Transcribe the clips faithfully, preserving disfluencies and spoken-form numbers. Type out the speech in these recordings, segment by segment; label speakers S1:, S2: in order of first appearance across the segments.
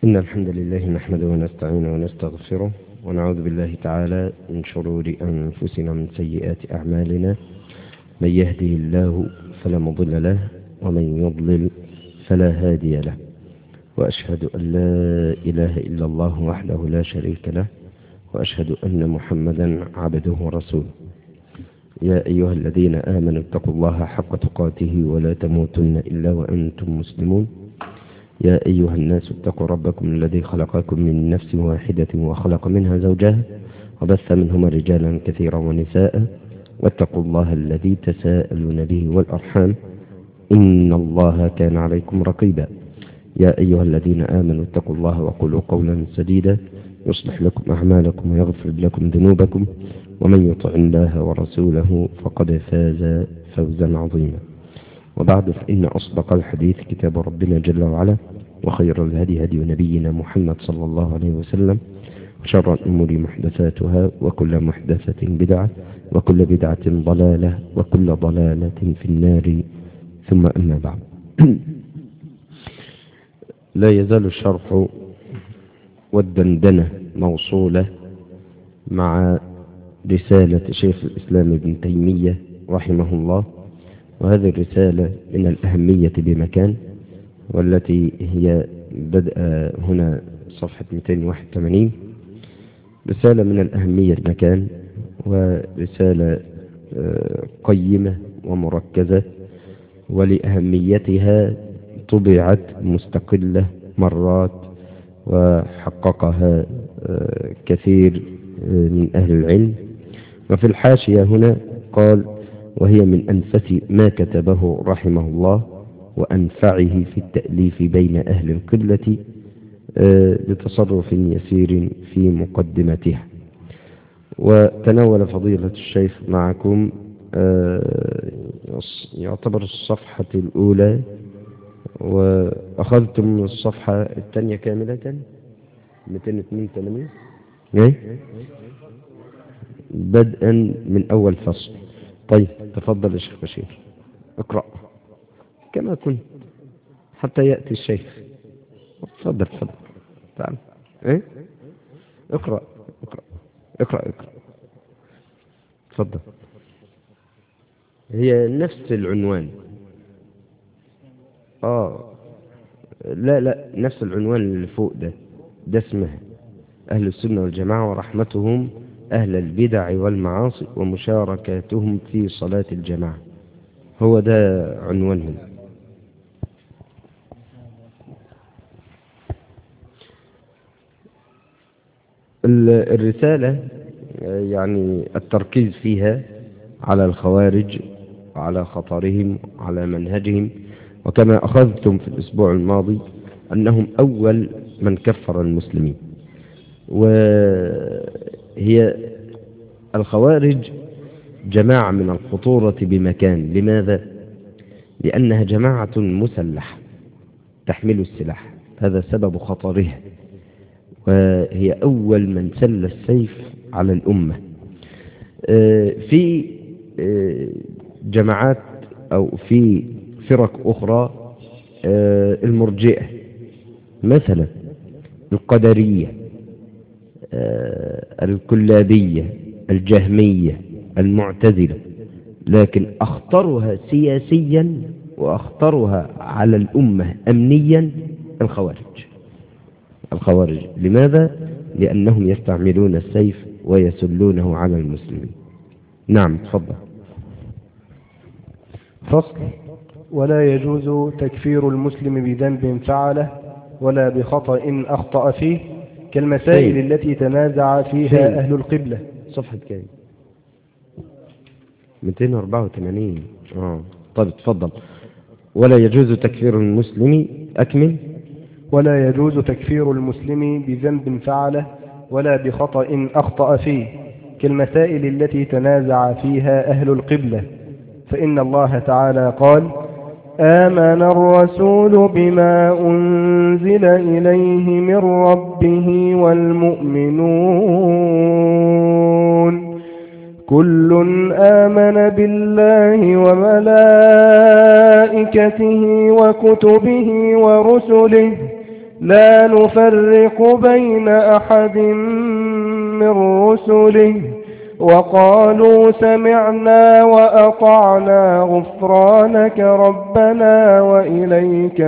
S1: إن الحمد لله نحمده ونستعينه ونستغفره ونعوذ بالله تعالى من شرور أنفسنا ومن سيئات أعمالنا. من يهده الله فلا مضل له ومن يضلل فلا هادي له، وأشهد أن لا إله إلا الله وحده لا شريك له، وأشهد أن محمدا عبده ورسوله. يا أيها الذين آمنوا اتقوا الله حق تقاته ولا تموتن إلا وأنتم مسلمون. يا أيها الناس اتقوا ربكم الذي خلقكم من نفس واحدة وخلق منها زوجها وبث منهما رجالا كثيرا ونساء، واتقوا الله الذي تساءلون به والأرحام إن الله كان عليكم رقيبا. يا أيها الذين آمنوا اتقوا الله وقولوا قولا سديدا يصلح لكم أعمالكم ويغفر لكم ذنوبكم، ومن يطع الله ورسوله فقد فاز فوزا عظيما. وبعد، فإن أصدق الحديث كتاب ربنا جل وعلا، وخير الهدي هدي نبينا محمد صلى الله عليه وسلم، وشر الأمور محدثاتها، وكل محدثة بدعة، وكل بدعة ضلالة، وكل ضلالة في النار، ثم أما بعد. لا يزال الشرح والدندنة موصولة مع رسالة شيخ الإسلام ابن تيمية رحمه الله، وهذه الرسالة من الأهمية بمكان، والتي هي بدأ هنا صفحة مئتين وواحد وثمانين. رسالة من الأهمية بمكان، ورسالة قيمة ومركزة، ولأهميتها طبعت مستقلة مرات، وحققها كثير من أهل العلم. وفي الحاشية هنا قال: وهي من أنفس ما كتبه رحمه الله وأنفعه في التأليف بين أهل القبلة، بتصرف يسير في مقدمتها. وتناول فضيلة الشيخ معكم يعتبر الصفحة الأولى، وأخذتم الصفحة الثانية كاملة مئتين واثنين وثمانين بدءا من أول فصل. طيب، تفضل يا شيخ بشير، اقرأ كما كنت حتى يأتي الشيخ. تفضل تفضل تعال. ايه اقرأ اقرأ اقرأ اقرأ تفضل. هي نفس العنوان. اه لا لا نفس العنوان اللي فوق ده ده اسمها أهل السنة والجماعة ورحمتهم أهل البدع والمعاصي ومشاركاتهم في صلاة الجماعة. هو ده عنوانهم. الرسالة يعني التركيز فيها على الخوارج وعلى خطرهم وعلى منهجهم، وكما أخذتم في الأسبوع الماضي أنهم أول من كفر المسلمين. وهي الخوارج جماعة من الخطورة بمكان. لماذا؟ لأنها جماعة مسلحة تحمل السلاح، هذا سبب خطرها، وهي أول من سل السيف على الأمة. في جماعات أو في فرق أخرى، المرجئة مثلا، القدرية، الكلابية، الجهمية، المعتزلة، لكن أخطرها سياسيا وأخطرها على الأمة أمنيا الخوارج. الخوارج لماذا؟ لأنهم يستعملون السيف ويسلونه على المسلمين. نعم تفضل.
S2: فصل: ولا يجوز تكفير المسلم بذنب فعله ولا بخطأ أخطأ فيه، كالمسائل فين؟ التي تنازع فيها فين؟ أهل القبلة.
S1: صفحة كام؟ مئتين وأربعة وثمانين. آه. طيب تفضل. ولا يجوز تكفير المسلم، أكمل.
S2: ولا يجوز تكفير المسلم بذنب فعله ولا بخطأ أخطأ فيه، كالمسائل التي تنازع فيها أهل القبلة، فإن الله تعالى قال: آمن الرسول بما أنزل إليه من ربه والمؤمنون كل آمن بالله وملائكته وكتبه ورسله لا نفرق بين أحد من رسله وقالوا سمعنا وأطعنا غفرانك ربنا وإليك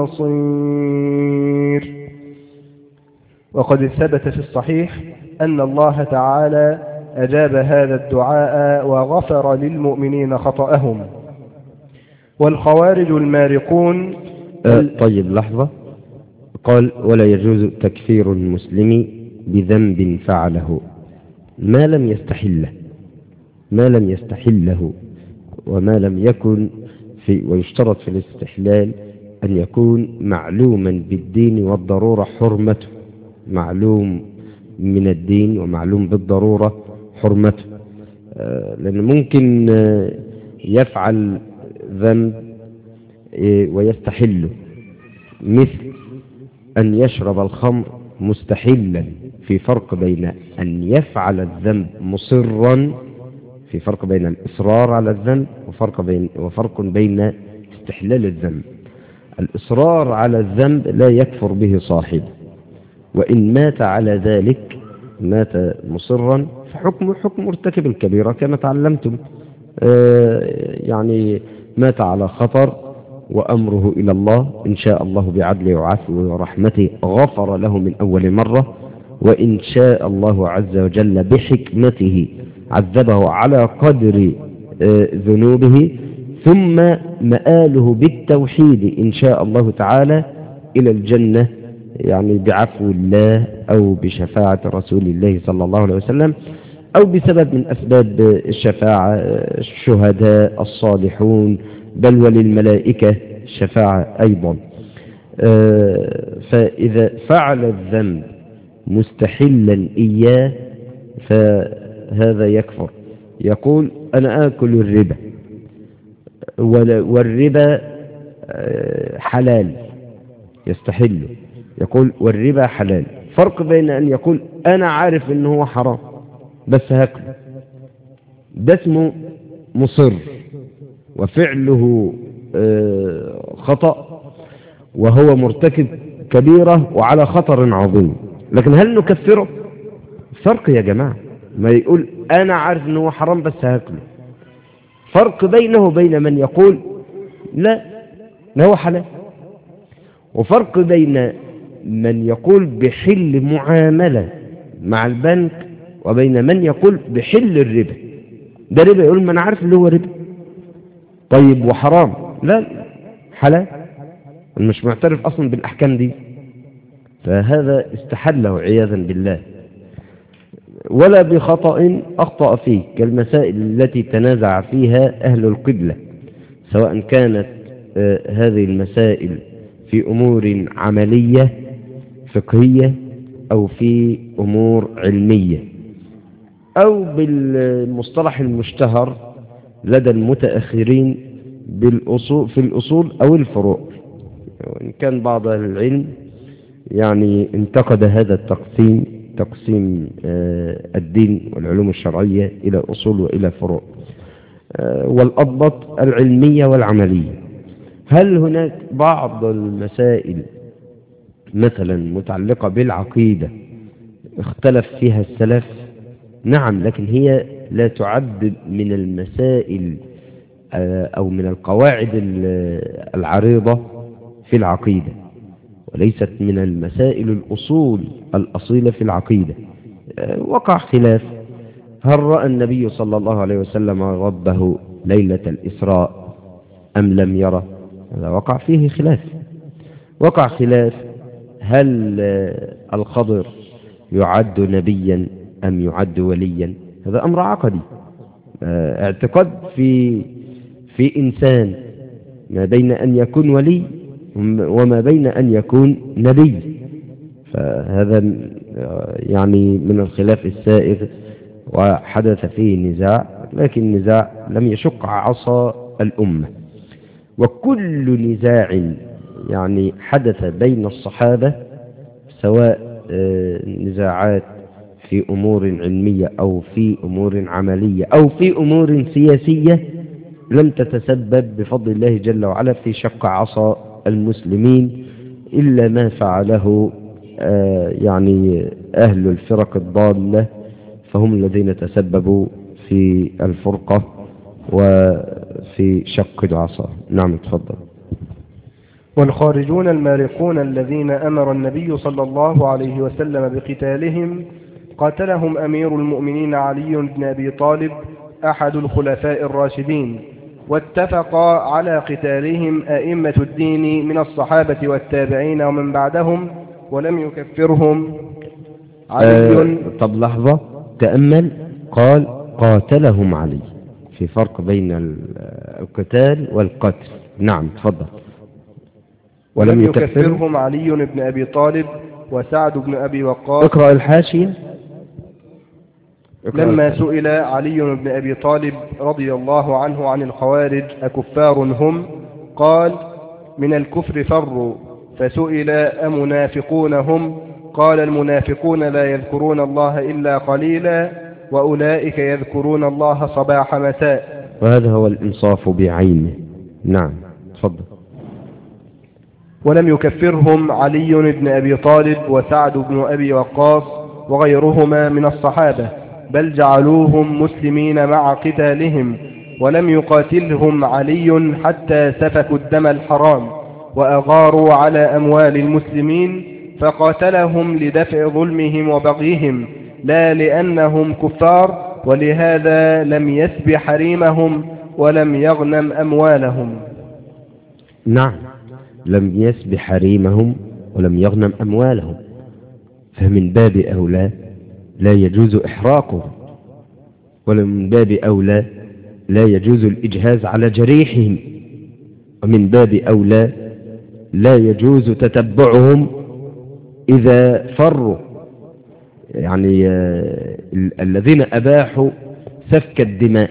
S2: المصير. وقد ثبت في الصحيح أن الله تعالى أجاب هذا الدعاء وغفر للمؤمنين خطأهم. والخوارج المارقون
S1: أه طيب لحظة، قال ولا يجوز تكفير المسلم بذنب فعله ما لم يستحله ما لم يستحله وما لم يكن في، ويشترط في الاستحلال أن يكون معلوما بالدين والضرورة حرمته، معلوم من الدين ومعلوم بالضرورة حرمته. آه لأن ممكن آه يفعل ذنب آه ويستحله، مثل أن يشرب الخمر مستحلا. في فرق بين أن يفعل الذنب مصرا، في فرق بين الإصرار على الذنب وفرق بين وفرق بين استحلال الذنب. الإصرار على الذنب لا يكفر به صاحبه، وإن مات على ذلك مات مصرا فحكمه حكم مرتكب الكبيرة كما تعلمتم. آه يعني مات على خطر وأمره إلى الله، إن شاء الله بعدله وعفوه ورحمته غفر له من أول مرة، وإن شاء الله عز وجل بحكمته عذبه على قدر آه ذنوبه، ثم مآله بالتوحيد إن شاء الله تعالى إلى الجنة، يعني بعفو الله أو بشفاعة رسول الله صلى الله عليه وسلم، أو بسبب من أسباب الشفاعة الشهداء الصالحون، بل وللملائكة الشفاعة أيضا. آه فإذا فعل الذنب مستحلا إياه فهذا يكفر. يقول أنا آكل الربا والربا حلال، يستحله، يقول والربا حلال. فرق بين أن يقول أنا عارف أنه هو حرام بس هاكله، ده اسمه مصر وفعله خطأ وهو مرتكب كبيرة وعلى خطر عظيم، لكن هل نكفره؟ فرق يا جماعة، ما يقول أنا عارف أنه حرام بس هاكله. فرق بينه وبين من يقول لا لا هو حلال، وفرق بين من يقول بحل معاملة مع البنك وبين من يقول بحل الربا. ده ربا، يقول ما أنا عارف اللي هو ربا. طيب وحرام؟ لا حلال، مش معترف أصلا بالأحكام دي، فهذا استحله عياذا بالله. ولا بخطأ أخطأ فيه كالمسائل التي تنازع فيها أهل القبلة، سواء كانت آه هذه المسائل في أمور عملية فقهية أو في أمور علمية، أو بالمصطلح المشتهر لدى المتأخرين بالأصول في الأصول أو الفروع. وإن كان بعض أهل العلم يعني انتقد هذا التقسيم، تقسيم آه الدين والعلوم الشرعية إلى أصول وإلى فروع، آه والأضبط العلمية والعملية. هل هناك بعض المسائل مثلا متعلقة بالعقيدة اختلف فيها السلف؟ نعم، لكن هي لا تعد من المسائل آه أو من القواعد العريضة في العقيدة، وليست من المسائل الأصول الأصيلة في العقيدة. وقع خلاف هل رأى النبي صلى الله عليه وسلم ربه ليلة الإسراء أم لم يره، هذا وقع فيه خلاف. وقع خلاف هل الخضر يعد نبيا أم يعد وليا، هذا أمر عقدي، اعتقاد في في إنسان ما بين أن يكون ولي وما بين أن يكون نبي، فهذا يعني من الخلاف السائغ وحدث فيه نزاع، لكن النزاع لم يشق عصا الأمة. وكل نزاع يعني حدث بين الصحابة، سواء نزاعات في أمور علمية أو في أمور عملية أو في أمور سياسية، لم تتسبب بفضل الله جل وعلا في شق عصا المسلمين إلا ما فعله آه يعني أهل الفرق الضالة، فهم الذين تسببوا في الفرقة وفي شق العصا. نعم تفضل.
S2: والخارجون المارقون الذين أمر النبي صلى الله عليه وسلم بقتالهم قاتلهم أمير المؤمنين علي بن أبي طالب أحد الخلفاء الراشدين، واتفق على قتالهم أئمة الدين من الصحابة والتابعين ومن بعدهم، ولم يكفرهم علي.
S1: أه طب لحظة، تأمل، قال قاتلهم علي، في فرق بين القتال والقتل. نعم تفضل.
S2: ولم يكفرهم علي بن أبي طالب وسعد بن أبي وقاص.
S1: اقرأ الحاشية.
S2: لما سئل علي بن أبي طالب رضي الله عنه عن الخوارج أكفار هم؟ قال من الكفر فروا. فسئل أمنافقون هم؟ قال المنافقون لا يذكرون الله إلا قليلا، وأولئك يذكرون الله صباح مساء.
S1: وهذا هو الإنصاف بعينه. نعم تفضل.
S2: ولم يكفرهم علي بن أبي طالب وسعد بن أبي وقاص وغيرهما من الصحابة، بل جعلوهم مسلمين مع قتالهم، ولم يقاتلهم علي حتى سفكوا الدم الحرام وأغاروا على أموال المسلمين، فقاتلهم لدفع ظلمهم وبغيهم لا لأنهم كفار، ولهذا لم يسب حريمهم ولم يغنم أموالهم.
S1: نعم، لم يسب حريمهم ولم يغنم أموالهم، فمن باب أولى لا يجوز إحراقه، ومن باب أولى لا يجوز الإجهاز على جريحهم، ومن باب أولى لا يجوز تتبعهم إذا فروا. يعني الذين أباحوا سفك الدماء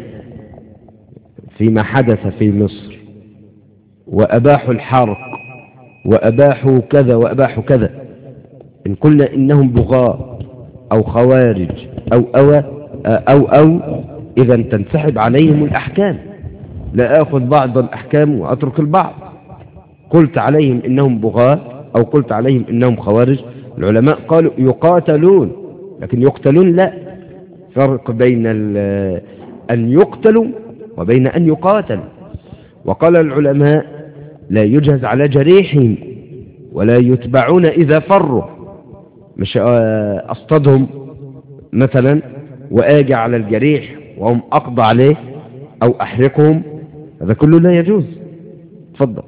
S1: فيما حدث في مصر، وأباحوا الحرق، وأباحوا كذا وأباحوا كذا، إن قلنا إنهم بغاة أو خوارج أو أو أو, أو إذا تنسحب عليهم الأحكام، لا أخذ بعض الأحكام وأترك البعض. قلت عليهم إنهم بغاة أو قلت عليهم إنهم خوارج، العلماء قالوا يقاتلون، لكن يقتلون لا، فرق بين أن يقتلوا وبين أن يقاتلوا. وقال العلماء لا يجهز على جريحهم ولا يتبعون إذا فروا، مش أصطدهم مثلا وآجي على الجريح وهم أقضى عليه أو أحرقهم، هذا كله لا يجوز. تفضل.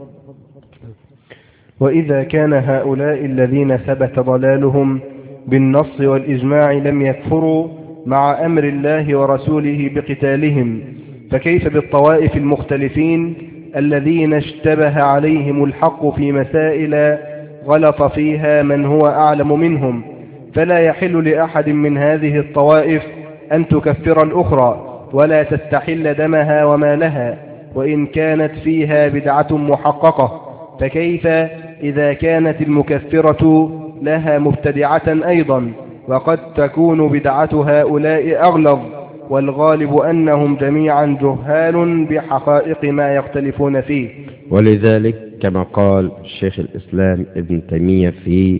S2: وإذا كان هؤلاء الذين ثبت ضلالهم بالنص والإجماع لم يكفروا مع أمر الله ورسوله بقتالهم، فكيف بالطوائف المختلفين الذين اشتبه عليهم الحق في مسائل غلط فيها من هو أعلم منهم؟ فلا يحل لأحد من هذه الطوائف أن تكفر الأخرى ولا تستحل دمها ومالها، وإن كانت فيها بدعة محققة، فكيف إذا كانت المكفرة لها مبتدعة أيضا؟ وقد تكون بدعة هؤلاء أغلظ، والغالب أنهم جميعا جهال بحقائق ما يختلفون فيه.
S1: ولذلك كما قال الشيخ الإسلام ابن تيمية في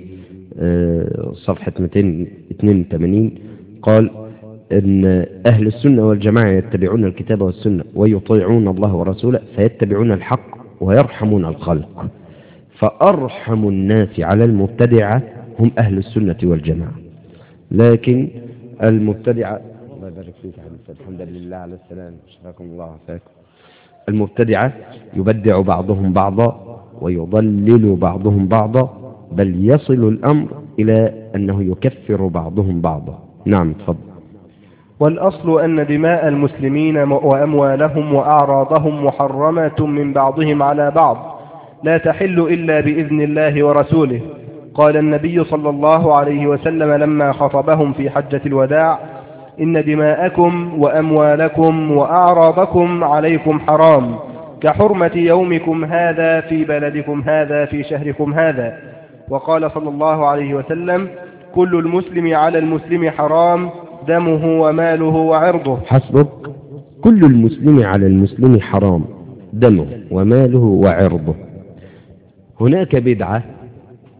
S1: صفحة مئتين واثنين وثمانين، قال إن أهل السنة والجماعة يتبعون الكتاب والسنة ويطيعون الله ورسوله فيتبعون الحق ويرحمون الخلق، فأرحم الناس على المبتدعة هم أهل السنة والجماعة. لكن المبتدعة، الله يبارك فيك الحمد لله على السلام، شكركم الله وفاكم، المبتدعة يبدع بعضهم بعضا ويضلل بعضهم بعضا، بل يصل الأمر إلى أنه يكفر بعضهم بعضا. نعم تفضل.
S2: والأصل أن دماء المسلمين وأموالهم وأعراضهم محرمة من بعضهم على بعض، لا تحل إلا بإذن الله ورسوله. قال النبي صلى الله عليه وسلم لما خطبهم في حجة الوداع: إن دماءكم وأموالكم وأعراضكم عليكم حرام كحرمة يومكم هذا في بلدكم هذا في شهركم هذا. وقال صلى الله عليه وسلم: كل المسلم على المسلم حرام دمه وماله وعرضه.
S1: حسبك، كل المسلم على المسلم حرام دمه وماله وعرضه. هناك بدعة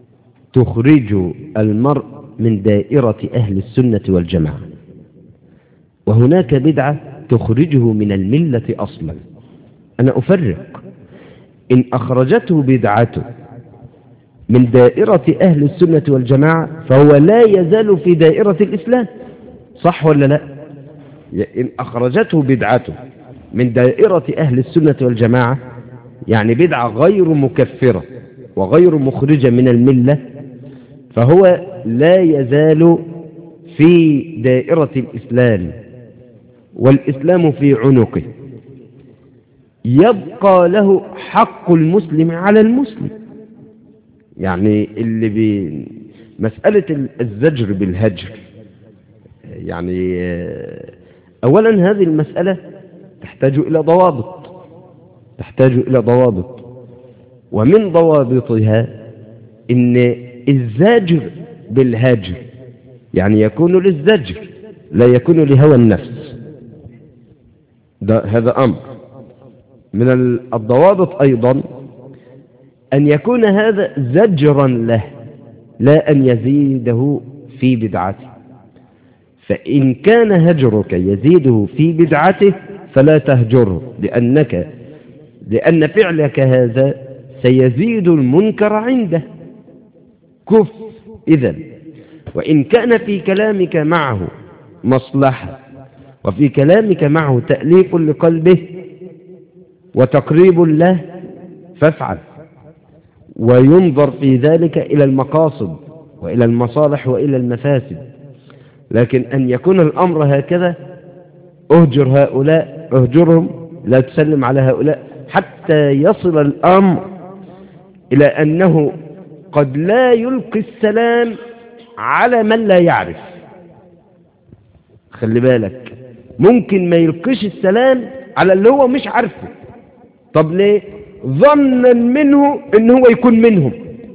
S1: تخرج المرء من دائرة أهل السنة والجماعة، وهناك بدعة تخرجه من الملة أصلا. أنا أفرق، إن أخرجته بدعته من دائرة أهل السنة والجماعة فهو لا يزال في دائرة الإسلام، صح ولا لا؟ إن أخرجته بدعته من دائرة أهل السنة والجماعة، يعني بدعة غير مكفرة وغير مخرجة من الملة، فهو لا يزال في دائرة الإسلام والإسلام في عنقه، يبقى له حق المسلم على المسلم. يعني اللي بمسألة الزجر بالهجر، يعني أولا هذه المسألة تحتاج إلى ضوابط تحتاج إلى ضوابط ومن ضوابطها إن الزاجر بالهجر يعني يكون للزجر لا يكون لهوى النفس، ده هذا أمر. من الضوابط أيضا أن يكون هذا زجرا له لا أن يزيده في بدعته، فإن كان هجرك يزيده في بدعته فلا تهجره، لأنك لأن فعلك هذا سيزيد المنكر عنده. كف إذن. وإن كان في كلامك معه مصلحة وفي كلامك معه تأليف لقلبه وتقريب له فافعل، وينظر في ذلك إلى المقاصد وإلى المصالح وإلى المفاسد. لكن أن يكون الأمر هكذا، أهجر هؤلاء أهجرهم، لا تسلم على هؤلاء، حتى يصل الأمر إلى أنه قد لا يلقي السلام على من لا يعرف. خلي بالك، ممكن ما يلقيش السلام على اللي هو مش عارفه. طب ليه؟ ظنا منه ان هو يكون منهم،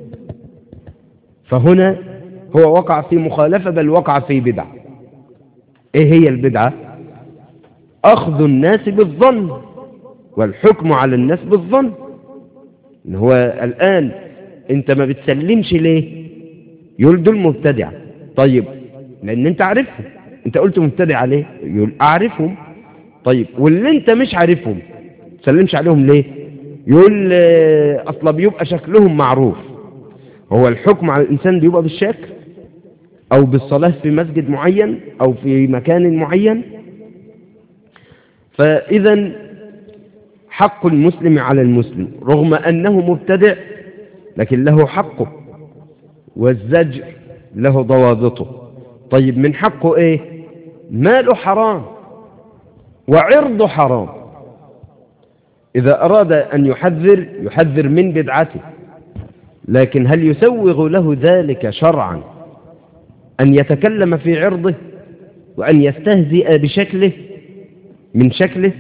S1: فهنا هو وقع في مخالفة، بل وقع في بدعة. ايه هي البدعة؟ اخذ الناس بالظن والحكم على الناس بالظن. ان هو الان انت ما بتسلمش ليه؟ يقول دول مبتدعة. طيب لان انت عارفهم، انت قلت مبتدعة ليه؟ يقول اعرفهم. طيب واللي انت مش عارفهم تسلمش عليهم ليه؟ يقول اصلا بيبقى شكلهم معروف. هو الحكم على الانسان بيبقى بالشكل او بالصلاة في مسجد معين او في مكان معين. فاذا حق المسلم على المسلم رغم انه مبتدع لكن له حقه، والزجر له ضوابطه. طيب من حقه ايه؟ ماله حرام وعرضه حرام. إذا أراد أن يحذر يحذر من بدعته، لكن هل يسوغ له ذلك شرعا أن يتكلم في عرضه وأن يستهزئ بشكله من شكله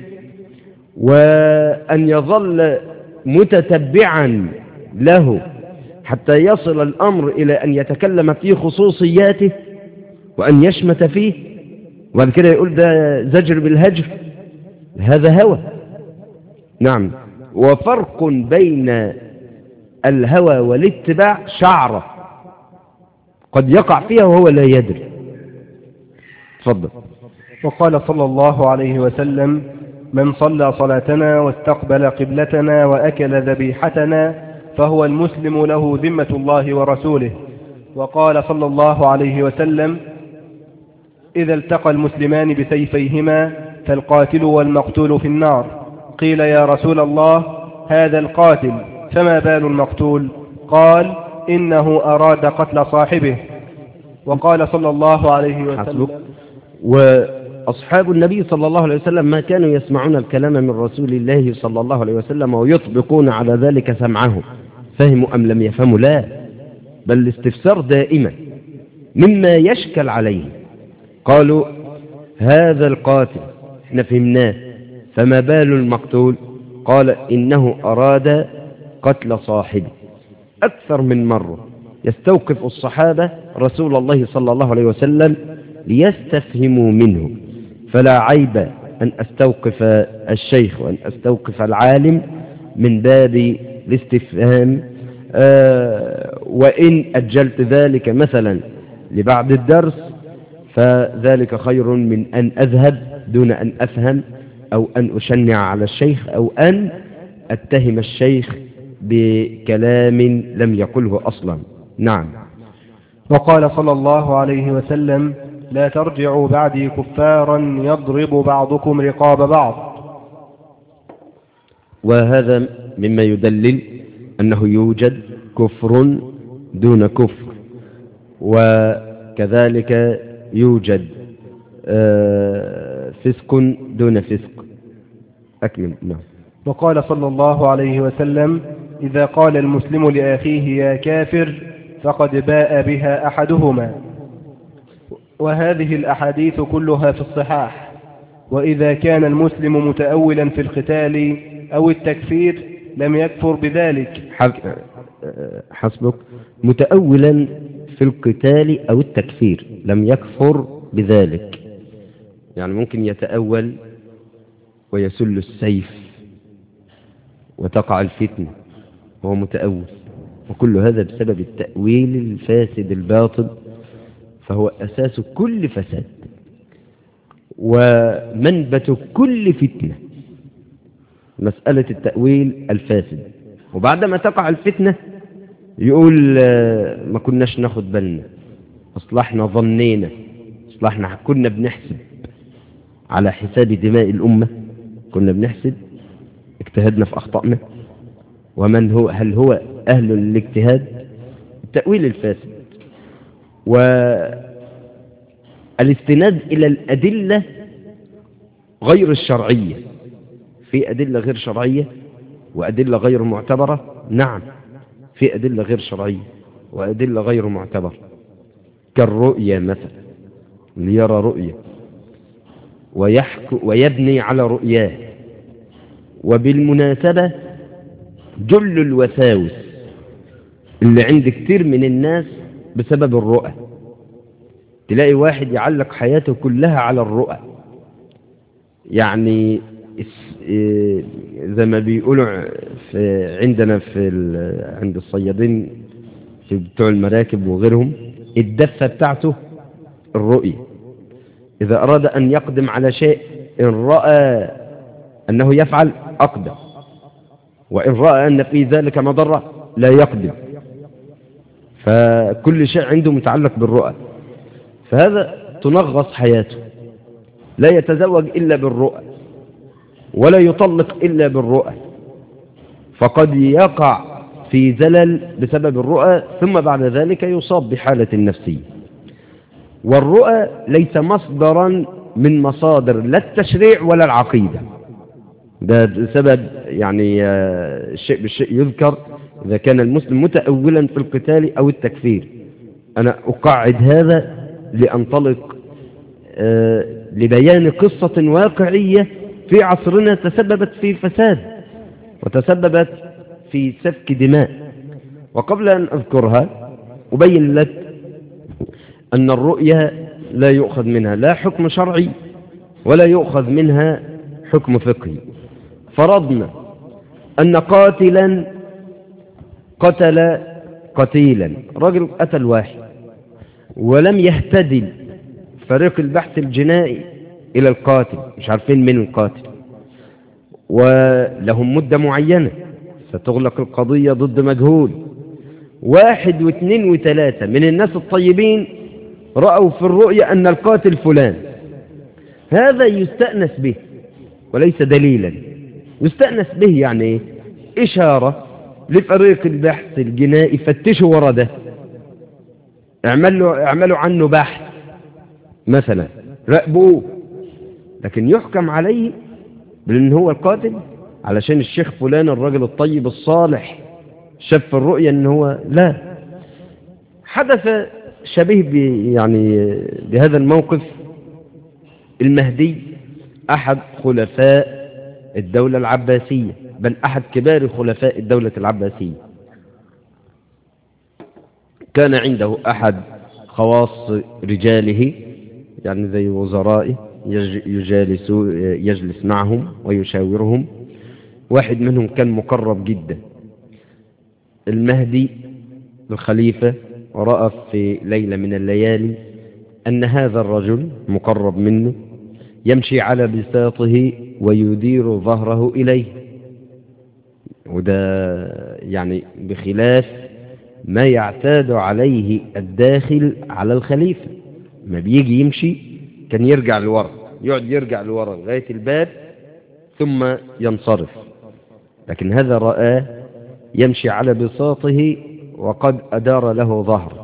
S1: وأن يظل متتبعا له حتى يصل الأمر إلى أن يتكلم في خصوصياته وأن يشمت فيه وبعد كده يقول ده زجر بالهجر؟ هذا هوى. نعم، وفرق بين الهوى والاتباع شعرة قد يقع فيها وهو لا يدري. تفضل.
S2: وقال صلى الله عليه وسلم: من صلى صلاتنا واستقبل قبلتنا وأكل ذبيحتنا فهو المسلم له ذمة الله ورسوله. وقال صلى الله عليه وسلم: إذا التقى المسلمان بسيفيهما فالقاتل والمقتول في النار. قيل: يا رسول الله، هذا القاتل، فما بال المقتول؟ قال: إنه أراد قتل صاحبه. وقال صلى الله عليه وسلم:
S1: وأصحاب النبي صلى الله عليه وسلم ما كانوا يسمعون الكلام من رسول الله صلى الله عليه وسلم ويطبقون على ذلك سمعه. فهموا أم لم يفهموا؟ لا، بل الاستفسار دائما مما يشكل عليه. قالوا: هذا القاتل، احنا فهمناه، فما بال المقتول؟ قال: إنه أراد قتل صاحبه. أكثر من مرة يستوقف الصحابة رسول الله صلى الله عليه وسلم ليستفهموا منه. فلا عيب أن أستوقف الشيخ وأن أستوقف العالم من باب الاستفهام، آه وإن أجلت ذلك مثلا لبعد الدرس فذلك خير من أن أذهب دون أن أفهم أو أن أشنع على الشيخ أو أن أتهم الشيخ بكلام لم يقله أصلا. نعم.
S2: وقال صلى الله عليه وسلم: لا ترجعوا بعدي كفارا يضرب بعضكم رقاب بعض.
S1: وهذا مما يدلل أنه يوجد كفر دون كفر، وكذلك يوجد فسق دون فسق. أكمل. نعم.
S2: وقال صلى الله عليه وسلم: إذا قال المسلم لأخيه يا كافر فقد باء بها أحدهما. وهذه الأحاديث كلها في الصحاح. وإذا كان المسلم متأولا في القتال أو التكفير لم يكفر بذلك.
S1: حسبك. متأولا في القتال أو التكفير لم يكفر بذلك، يعني ممكن يتأول ويسل السيف وتقع الفتنة وهو متأول، وكل هذا بسبب التأويل الفاسد الباطل، فهو أساس كل فساد ومنبت كل فتنة، مسألة التأويل الفاسد. وبعدما تقع الفتنة يقول ما كناش ناخد بالنا، أصلحنا ظنينا، أصلحنا كنا بنحسب على حساب دماء الأمة، كنا بنحسب، اجتهدنا في أخطائنا، ومن هو هل هو أهل الاجتهاد؟ التأويل الفاسد والاستناد إلى الأدلة غير الشرعية. في أدلة غير شرعية وأدلة غير معتبرة. نعم، في أدلة غير شرعية وأدلة غير معتبرة، كالرؤية مثلا، اللي يرى رؤية ويحكو ويبني على رؤياه. وبالمناسبة جل الوساوس اللي عند كتير من الناس بسبب الرؤى، تلاقي واحد يعلق حياته كلها على الرؤى، يعني زي ما بيقولوا في عندنا في عند الصيادين في بتوع المراكب وغيرهم، الدفة بتاعته الرؤية. إذا أراد أن يقدم على شيء إن رأى أنه يفعل أقدم، وإن رأى أن في ذلك مضرة لا يقدم، فكل شيء عنده متعلق بالرؤى، فهذا تنغص حياته، لا يتزوج إلا بالرؤى ولا يطلق إلا بالرؤى، فقد يقع في زلل بسبب الرؤى، ثم بعد ذلك يصاب بحالة نفسية. والرؤى ليس مصدرا من مصادر لا التشريع ولا العقيدة، ده بسبب يعني الشيء بالشيء يذكر إذا كان المسلم متأولا في القتال أو التكفير. أنا أقعد هذا لأنطلق لبيان قصة واقعية في عصرنا تسببت في فساد وتسببت في سفك دماء. وقبل أن أذكرها أبين لك أن الرؤيا لا يؤخذ منها لا حكم شرعي ولا يؤخذ منها حكم فقهي. فرضنا أن قاتلا قتل قتيلا، رجل قتل واحد ولم يهتدي فريق البحث الجنائي إلى القاتل، مش عارفين من القاتل، ولهم مدة معينة ستغلق القضية ضد مجهول. واحد واثنين وثلاثة من الناس الطيبين رأوا في الرؤية أن القاتل فلان، هذا يستأنس به وليس دليلا. يستأنس به يعني إيه؟ إشارة لفريق البحث الجنائي، فتشوا ورا ده، اعملوا, اعملوا عنه بحث مثلا، راقبوه، لكن يحكم عليه بأن هو القاتل علشان الشيخ فلان الرجل الطيب الصالح شاف في الرؤية أنه هو لا. حدث شبيه يعني بهذا الموقف المهدي، أحد خلفاء الدولة العباسية، بل أحد كبار خلفاء الدولة العباسية. كان عنده أحد خواص رجاله، يعني زي وزرائه، يجالس يجلس معهم ويشاورهم. واحد منهم كان مقرب جدا. المهدي الخليفة ورأى في ليلة من الليالي أن هذا الرجل مقرب منه يمشي على بساطه ويدير ظهره إليه، وده يعني بخلاف ما يعتاد عليه الداخل على الخليفة. ما بيجي يمشي كان يرجع لورا، يقعد يرجع لورا لغاية الباب ثم ينصرف، لكن هذا رآه يمشي على بساطه وقد أدار له ظهره،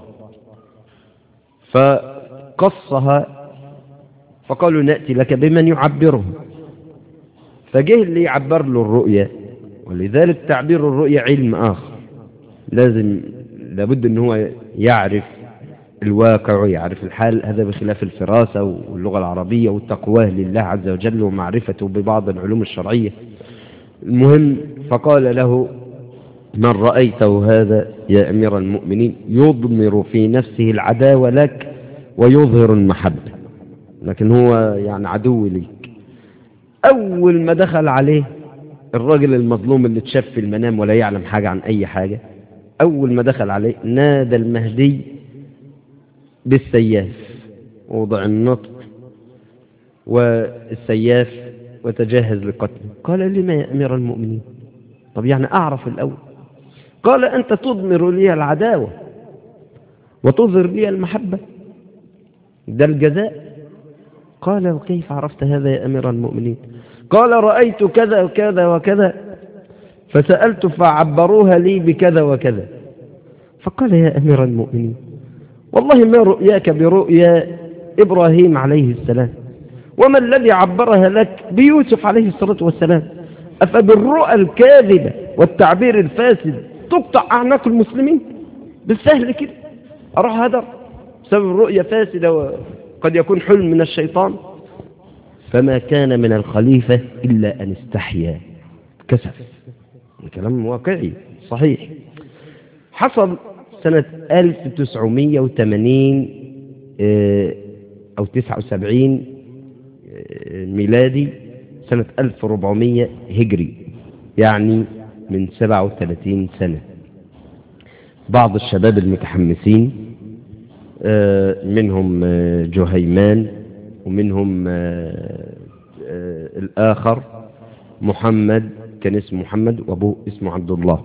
S1: فقصها فقالوا نأتي لك بمن يعبره، فجه اللي يعبر له الرؤية. ولذلك تعبير الرؤية علم آخر، لازم لابد أن هو يعرف الواقع ويعرف الحال، هذا بخلاف الفراسة واللغة العربية والتقواه لله عز وجل ومعرفته ببعض العلوم الشرعية. المهم فقال له من رأيته هذا يا أمير المؤمنين يضمر في نفسه العداوة لك ويظهر المحبة، لكن هو يعني عدو ليك. أول ما دخل عليه الراجل المظلوم اللي تشاف في المنام ولا يعلم حاجة عن أي حاجة، أول ما دخل عليه نادى المهدي بالسياف، وضع النطق والسياف وتجهز لقتله. قال لما يا أمير المؤمنين؟ طب يعني أعرف الأول. قال أنت تضمر لي العداوة وتظهر لي المحبة، ده الجزاء. قال وكيف عرفت هذا يا أمير المؤمنين؟ قال رأيت كذا وكذا وكذا فسألت فعبروها لي بكذا وكذا. فقال يا أمير المؤمنين والله ما رؤياك برؤيا إبراهيم عليه السلام، وما الذي عبرها لك بيوسف عليه الصلاة والسلام؟ أفبالرؤى الكاذبة والتعبير الفاسد تقطع أعناق المسلمين بالسهل كده؟ أروح هدر بسبب رؤية فاسدة وقد يكون حلم من الشيطان. فما كان من الخليفة إلا أن استحيا، كسف. كلام واقعي صحيح. حصل سنة ألف وتسعمائة وثمانين أو تسعة وسبعين ميلادي، سنة ألف وأربعمائة هجري، يعني من سبعة وثلاثين سنة. بعض الشباب المتحمسين منهم جهيمان ومنهم الآخر محمد، كان اسمه محمد وأبوه اسمه عبد الله،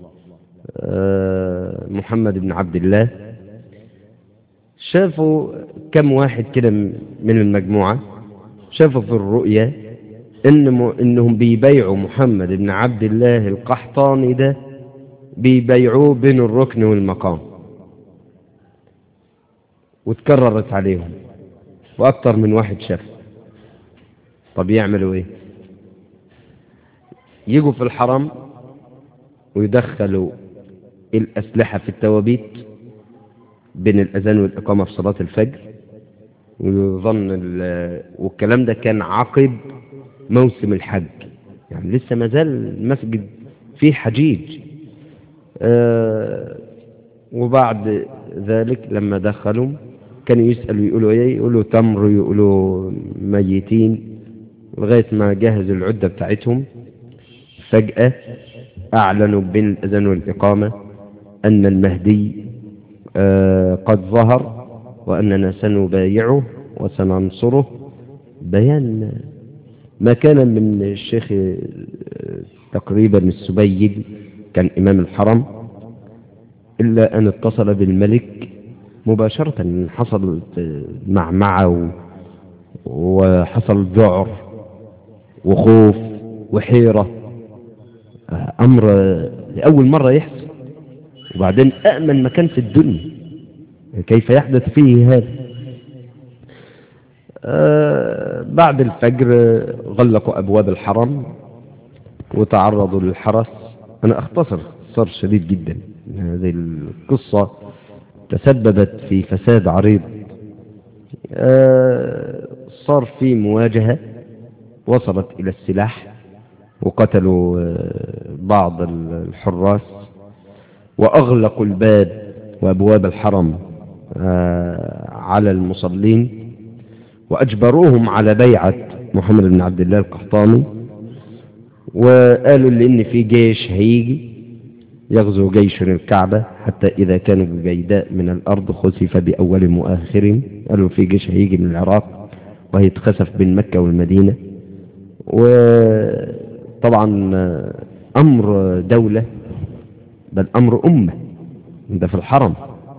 S1: محمد بن عبد الله. شافوا كم واحد كده من المجموعة شافوا في الرؤية إن إنهم بيبيعوا محمد بن عبد الله القحطاني ده، بيبيعوه بين الركن والمقام، وتكررت عليهم وأكتر من واحد شاف. طب يعملوا إيه؟ يجوا في الحرم ويدخلوا الأسلحة في التوابيت بين الأذان والإقامة في صلاة الفجر، ويظن والكلام ده كان عقب موسم الحج، يعني لسه ما زال المسجد فيه حجيج. آه وبعد ذلك لما دخلوا كانوا يسألوا يقولوا ايه، يقولوا تمر، يقولوا ميتين، لغاية ما جهزوا العدة بتاعتهم. فجأة أعلنوا بين الأذان والإقامة أن المهدي آه قد ظهر، وأننا سنبايعه وسننصره. بيان ما كان من الشيخ تقريبا السبيل، كان إمام الحرم، إلا أن اتصل بالملك مباشرة. حصل معمعة وحصل ذعر وخوف وحيرة، أمر لأول مرة يحصل، وبعدين أأمن مكان في الدنيا كيف يحدث فيه هذا؟ آه بعد الفجر غلقوا أبواب الحرم وتعرضوا للحرس. أنا أختصر اختصار شديد جدا، هذه القصة تسببت في فساد عريض. آه صار في مواجهة وصلت إلى السلاح، وقتلوا آه بعض الحراس، وأغلقوا الباب وأبواب الحرم آه على المصلين، وأجبروهم على بيعة محمد بن عبد الله القحطاني، وقالوا لأن في جيش هيجي يغزو جيش الكعبة حتى إذا كانوا ببيداء من الأرض خسف بأول مؤخر. قالوا في جيش هيجي من العراق وهيتخسف بين مكة والمدينة. وطبعا أمر دولة بل أمر أمة ده في الحرم.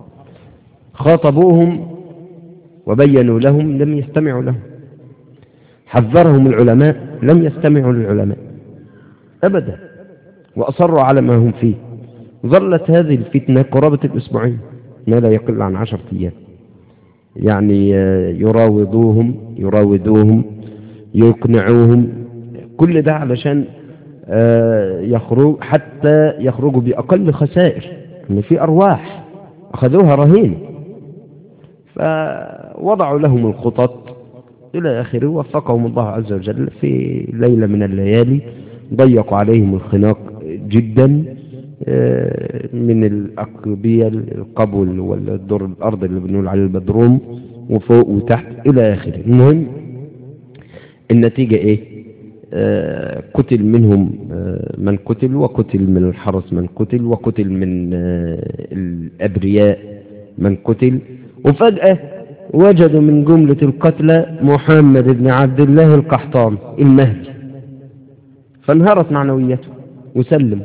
S1: خاطبوهم وبينوا لهم لم يستمعوا لهم. حذرهم العلماء لم يستمعوا للعلماء أبدا وأصروا على ما هم فيه. ظلت هذه الفتنة قرابة الأسبوعين ما لا يقل عن عشرة أيام. يعني يراوضوهم يراودوهم يقنعوهم كل ده علشان يخرج حتى يخرجوا بأقل خسائر إن في أرواح أخذوها رهين. فوضعوا لهم الخطط إلى آخره. وفقهم الله عز وجل في ليلة من الليالي ضيقوا عليهم الخناق جدا من الأقبية القبول والدور الأرض اللي بنقول عليه البدروم وفوق وتحت إلى آخره. المهم النتيجة إيه؟ آه قتل منهم آه من قتل وقتل من الحرس من قتل وقتل من آه الأبرياء من قتل. وفجأة وجدوا من جملة القتلى محمد بن عبد الله القحطاني المهدي فانهارت معنويته وسلم.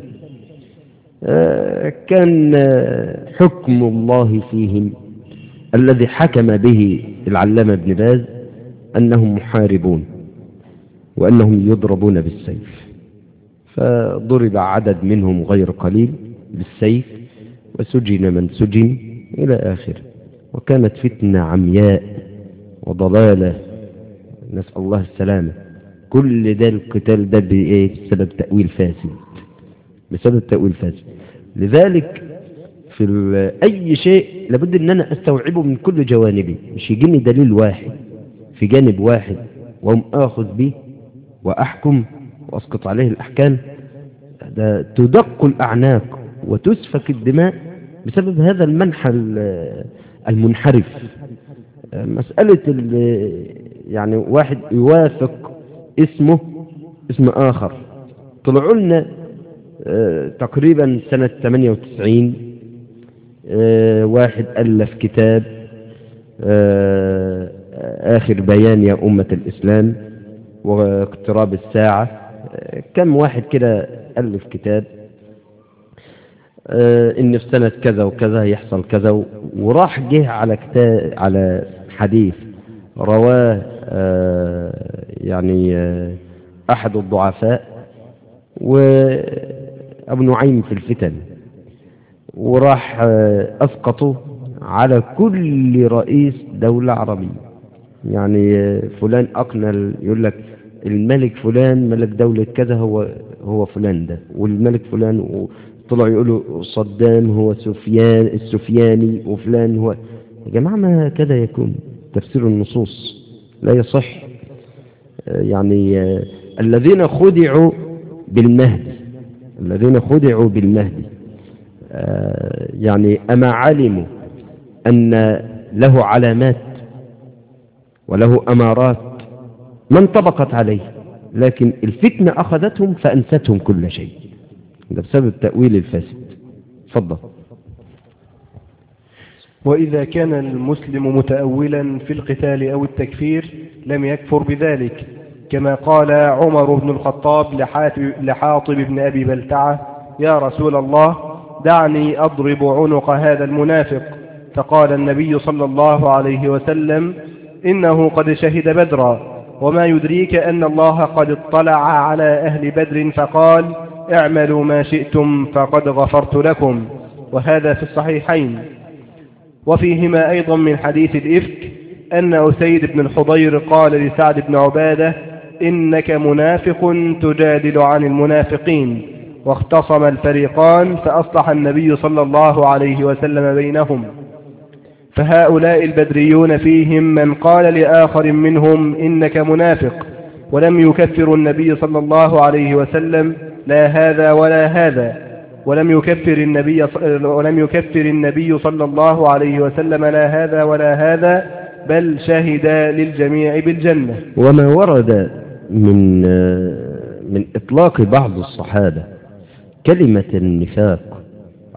S1: آه كان آه حكم الله فيهم الذي حكم به العلامة ابن باز أنهم محاربون وأنهم يضربون بالسيف. فضرب عدد منهم غير قليل بالسيف وسجن من سجن إلى آخره. وكانت فتنة عمياء وضلالة نسأل الله السلامة. كل ده القتال ده بإيه؟ بسبب تأويل فاسد بسبب تأويل فاسد. لذلك في أي شيء لابد أن أنا أستوعبه من كل جوانبه. مش يجيني دليل واحد في جانب واحد وهم آخذ به وأحكم وأسقط عليه الأحكام. ده تدق الأعناق وتسفك الدماء بسبب هذا المنحى المنحرف. مسألة يعني واحد يوافق اسمه اسم آخر. طلعوا لنا تقريبا سنة ثمانية وتسعين واحد ألف كتاب آخر بيان يا أمة الإسلام واقتراب الساعة. كم واحد كده ألف كتاب إن في سنة كذا وكذا يحصل كذا. وراح جه على كتاب على حديث رواه يعني أحد الضعفاء وأبو نعيم في الفتن. وراح أسقطه على كل رئيس دولة عربية. يعني فلان أقنل يقول لك الملك فلان ملك دولة كذا هو هو فلان ده والملك فلان. طلعوا يقولوا صدام هو سفيان السفياني وفلان هو. يا جماعة ما كذا يكون تفسير النصوص لا يصح. يعني الذين خدعوا بالمهدي الذين خدعوا بالمهدي يعني أما علموا أن له علامات وله أمارات ما انطبقت عليه. لكن الفتنة أخذتهم فأنستهم كل شيء. ده بسبب التأويل الفاسد. تفضل.
S2: وإذا كان المسلم متأولا في القتال أو التكفير لم يكفر بذلك كما قال عمر بن الخطاب لحاطب بن أبي بلتعة يا رسول الله دعني أضرب عنق هذا المنافق. فقال النبي صلى الله عليه وسلم إنه قد شهد بدرا وما يدريك أن الله قد اطلع على أهل بدر فقال اعملوا ما شئتم فقد غفرت لكم. وهذا في الصحيحين. وفيهما أيضا من حديث الإفك أن أسيد بن الحضير قال لسعد بن عبادة إنك منافق تجادل عن المنافقين. واختصم الفريقان فأصلح النبي صلى الله عليه وسلم بينهم. فهؤلاء البدريون فيهم من قال لآخر منهم إنك منافق ولم يكفر النبي صلى الله عليه وسلم لا هذا ولا هذا. ولم يكفر النبي ولم يكفر النبي صلى الله عليه وسلم لا هذا ولا هذا بل شهد للجميع بالجنة.
S1: وما ورد من من إطلاق بعض الصحابة كلمة النفاق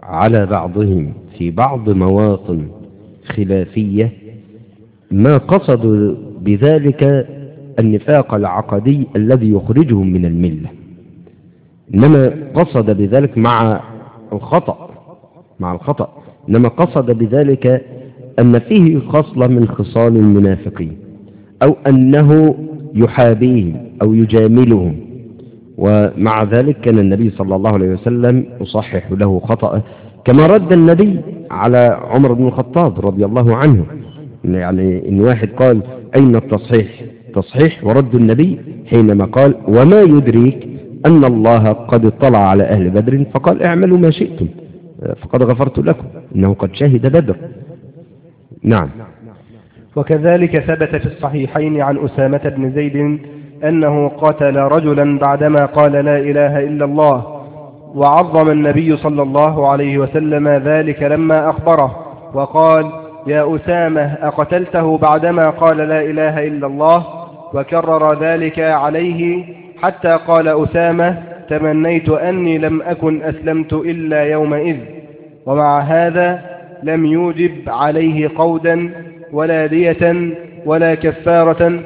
S1: على بعضهم في بعض مواطن خلافية ما قصدوا بذلك النفاق العقدي الذي يخرجهم من الملة، إنما قصد بذلك مع الخطأ مع الخطأ إنما قصد بذلك أن فيه خصلة من خصال المنافقين، أو أنه يحابيهم أو يجاملهم. ومع ذلك كان النبي صلى الله عليه وسلم يصحح له خطأه، كما رد النبي على عمر بن الخطاب رضي الله عنه. يعني إن واحد قال أين التصحيح تصحيح ورد النبي حينما قال وما يدريك أن الله قد اطلع على أهل بدر فقال اعملوا ما شئتم فقد غفرت لكم إنه قد شهد بدر. نعم.
S2: وكذلك ثبت في الصحيحين عن أسامة بن زيد أنه قتل رجلا بعدما قال لا إله إلا الله، وعظم النبي صلى الله عليه وسلم ذلك لما أخبره وقال يا أسامة أقتلته بعدما قال لا إله إلا الله؟ وكرر ذلك عليه حتى قال أسامة تمنيت أني لم أكن أسلمت إلا يومئذ. ومع هذا لم يوجب عليه قودا ولا دية ولا كفارة،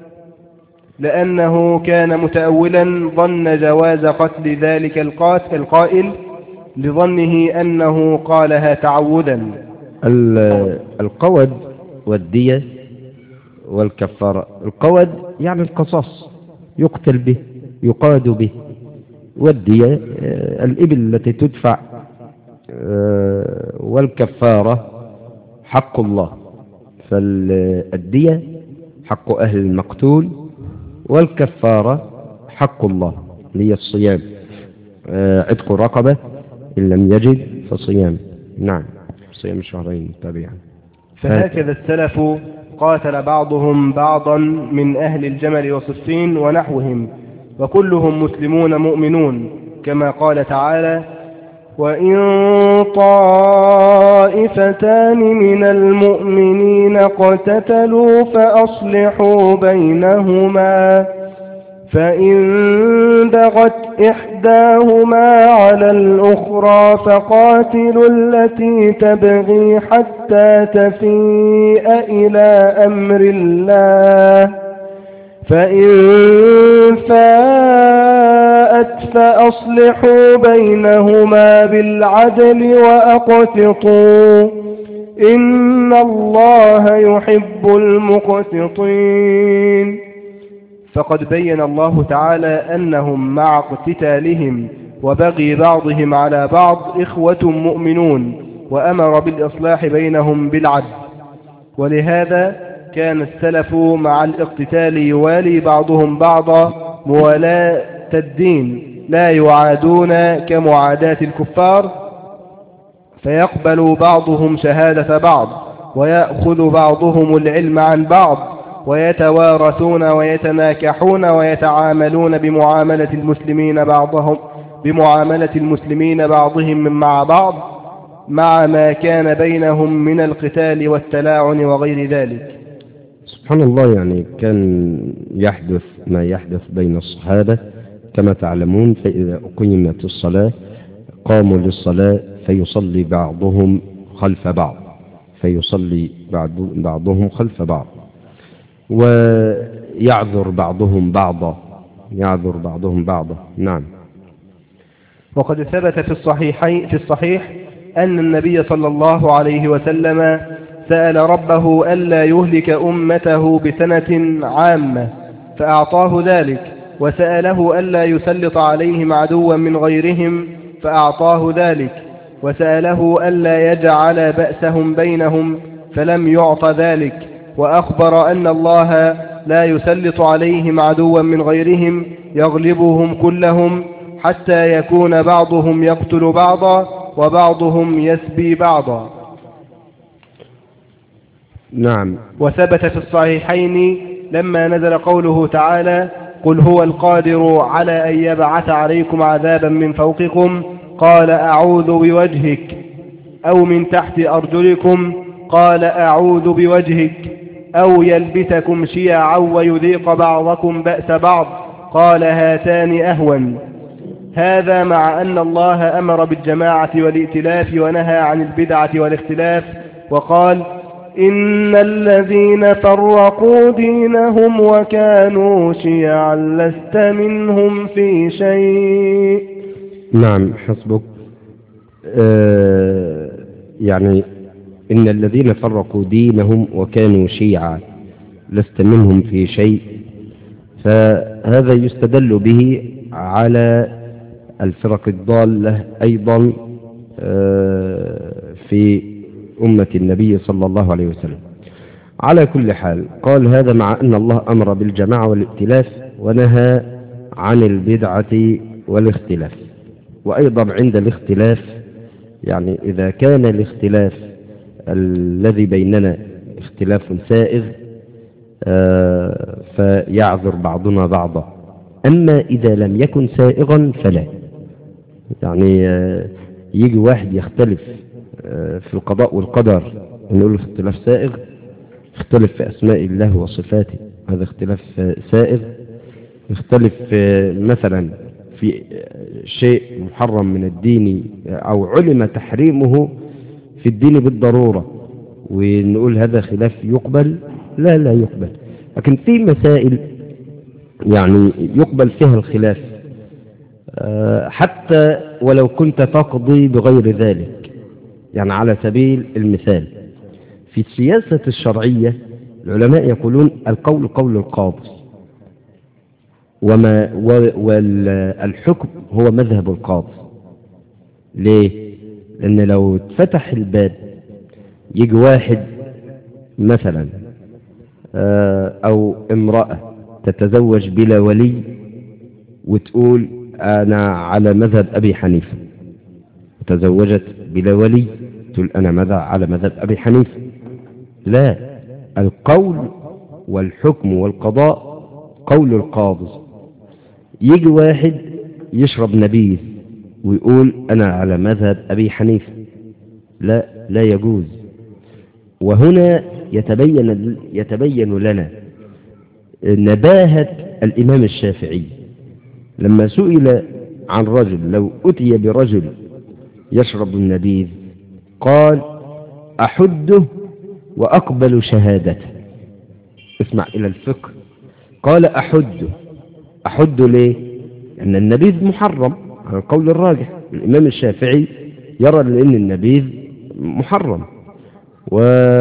S2: لأنه كان متأولا ظن جواز قتل ذلك القائل لظنه أنه قالها تعودا.
S1: القود والدية والكفارة، القود يعني القصاص يقتل به يقاد به، والدية الإبل التي تدفع، والكفارة حق الله. فالدية حق أهل المقتول، والكفارة حق الله هي الصيام، عتق رقبة إن لم يجد فصيام. نعم، صيام شهرين تابعا.
S2: فهكذا السلف قاتل بعضهم بعضا من أهل الجمل وصفين ونحوهم، وكلهم مسلمون مؤمنون، كما قال تعالى وإن طائفتان من المؤمنين اقتتلوا فأصلحوا بينهما، فإن بغت إحداهما على الأخرى فقاتلوا التي تبغي حتى تفيء إلى أمر الله، فإن فاءت فأصلحوا بينهما بالعدل وأقسطوا إن الله يحب المقسطين. فقد بين الله تعالى أنهم مع اقتتالهم وبغي بعضهم على بعض إخوة مؤمنون، وأمر بالإصلاح بينهم بالعدل. ولهذا كان السلف مع الاقتتال يوالي بعضهم بعضا موالاة الدين، لا يعادون كمعاداة الكفار، فيقبل بعضهم شهادة بعض، ويأخذ بعضهم العلم عن بعض، ويتوارثون ويتناكحون ويتعاملون بمعاملة المسلمين بعضهم بمعاملة المسلمين بعضهم من مع بعض، مع ما كان بينهم من القتال والتلاعن وغير ذلك.
S1: سبحان الله، يعني كان يحدث ما يحدث بين الصحابة كما تعلمون، فإذا أقيمت الصلاة قاموا للصلاة فيصلي بعضهم خلف بعض فيصلي بعضهم خلف بعض ويعذر بعضهم بعضا يعذر بعضهم بعضا. نعم.
S2: وقد ثبت في الصحيحين في الصحيح أن النبي صلى الله عليه وسلم سأل ربه ألا يهلك أمته بسنة عامة فأعطاه ذلك، وسأله ألا يسلط عليهم عدوا من غيرهم فأعطاه ذلك، وسأله ألا يجعل بأسهم بينهم فلم يعط ذلك، وأخبر أن الله لا يسلط عليهم عدوا من غيرهم يغلبهم كلهم حتى يكون بعضهم يقتل بعضا وبعضهم يسبي بعضا.
S1: نعم.
S2: وثبت في الصحيحين لما نزل قوله تعالى قل هو القادر على أن يبعث عليكم عذابا من فوقكم قال أعوذ بوجهك، أو من تحت أرجلكم قال أعوذ بوجهك، أو يلبسكم شيعا ويذيق بعضكم بأس بعض قال هاتان أهون. هذا مع أن الله أمر بالجماعة والائتلاف ونهى عن البدعة والاختلاف، وقال: إن الذين فرقوا دينهم وكانوا شيعا لست منهم في شيء.
S1: نعم حسبك. آه يعني إن الذين فرقوا دينهم وكانوا شيعا لست منهم في شيء، فهذا يستدل به على الفرق الضالة أيضا في أمة النبي صلى الله عليه وسلم. على كل حال قال هذا مع أن الله أمر بالجماعة والائتلاف ونهى عن البدعة والاختلاف. وأيضا عند الاختلاف يعني إذا كان الاختلاف الذي بيننا اختلاف سائغ فيعذر بعضنا بعضا، أما إذا لم يكن سائغا فلا. يعني يجي واحد يختلف في القضاء والقدر نقول اختلاف سائغ، اختلف في أسماء الله وصفاته هذا اختلاف سائغ، اختلف مثلا في شيء محرم من الدين أو علم تحريمه في الدين بالضرورة ونقول هذا خلاف يقبل، لا لا يقبل. لكن في مسائل يعني يقبل فيها الخلاف حتى ولو كنت تقضي بغير ذلك. يعني على سبيل المثال في السياسة الشرعية العلماء يقولون القول قول القاضي، وما والحكم هو مذهب القاضي. ليه؟ لأن لو اتفتح الباب يجي واحد مثلا أو امرأة تتزوج بلا ولي وتقول أنا على مذهب أبي حنيفة، تزوجت بلا ولي تقول أنا ماذا على مذهب أبي حنيفة. لا، القول والحكم والقضاء قول القاضي. يجي واحد يشرب نبيذ ويقول أنا على مذهب أبي حنيفة، لا لا يجوز. وهنا يتبين يتبين لنا نباهة الإمام الشافعي لما سئل عن رجل لو أتي برجل يشرب النبيذ قال أحده وأقبل شهادته. اسمع إلى الفقه، قال أحده. أحده ليه؟ لأن النبيذ محرم على القول الراجح. الإمام الشافعي يرى لأن النبيذ محرم، و...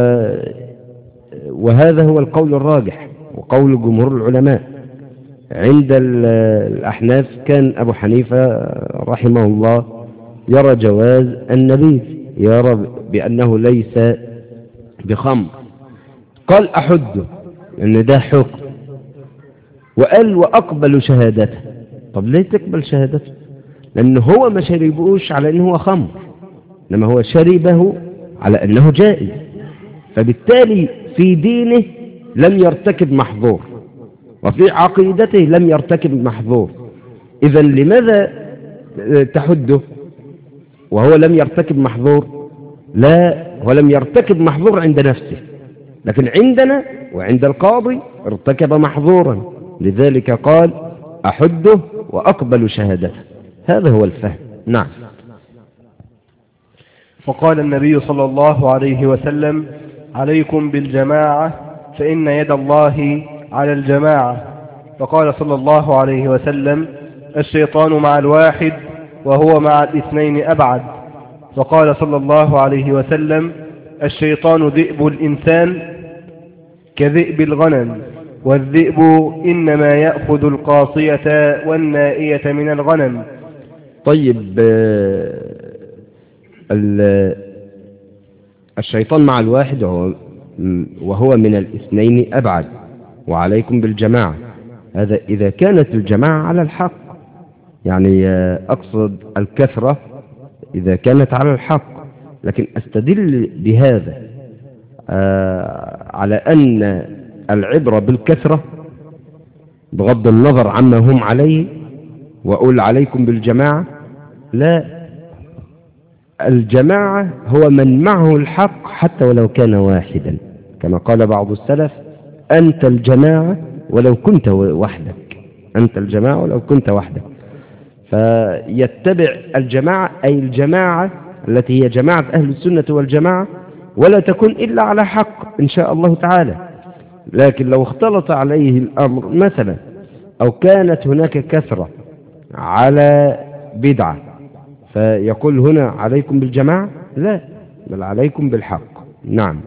S1: وهذا هو القول الراجح وقول جمهور العلماء. عند الأحناف كان أبو حنيفة رحمه الله يرى جواز النبيذ، يرى بأنه ليس بخمر. قال أحده لأن ده حكم، وقال وأقبل شهادته. طب ليه تقبل شهادته؟ لأن هو ما شربوش على أنه خمر، لما هو شربه على أنه جائز، فبالتالي في دينه لم يرتكب محظور وفي عقيدته لم يرتكب محظور. إذا لماذا تحده وهو لم يرتكب محظور؟ لا، هو لم يرتكب محظور عند نفسه، لكن عندنا وعند القاضي ارتكب محظورا، لذلك قال أحده وأقبل شهادته. هذا هو الفهم. نعم.
S2: وقال النبي صلى الله عليه وسلم عليكم بالجماعة فإن يد الله على الجماعة. وقال صلى الله عليه وسلم الشيطان مع الواحد وهو مع الاثنين أبعد. وقال صلى الله عليه وسلم الشيطان ذئب الإنسان كذئب الغنم، والذئب إنما يأخذ القاصية والنائية من الغنم.
S1: طيب، الشيطان مع الواحد وهو من الاثنين أبعد، وعليكم بالجماعة. هذا إذا كانت الجماعة على الحق، يعني أقصد الكثرة إذا كانت على الحق. لكن أستدل بهذا على أن العبرة بالكثرة بغض النظر عما هم عليه، وأقول عليكم بالجماعة. لا، الجماعة هو من معه الحق حتى ولو كان واحدا، كما قال بعض السلف أنت الجماعة ولو كنت وحدك، أنت الجماعة ولو كنت وحدك. فيتبع الجماعة، أي الجماعة التي هي جماعة أهل السنة والجماعة، ولا تكون إلا على حق إن شاء الله تعالى. لكن لو اختلط عليه الأمر مثلا، أو كانت هناك كثرة على بدعة، فيقول هنا عليكم بالجماعة؟ لا، بل عليكم بالحق. نعم.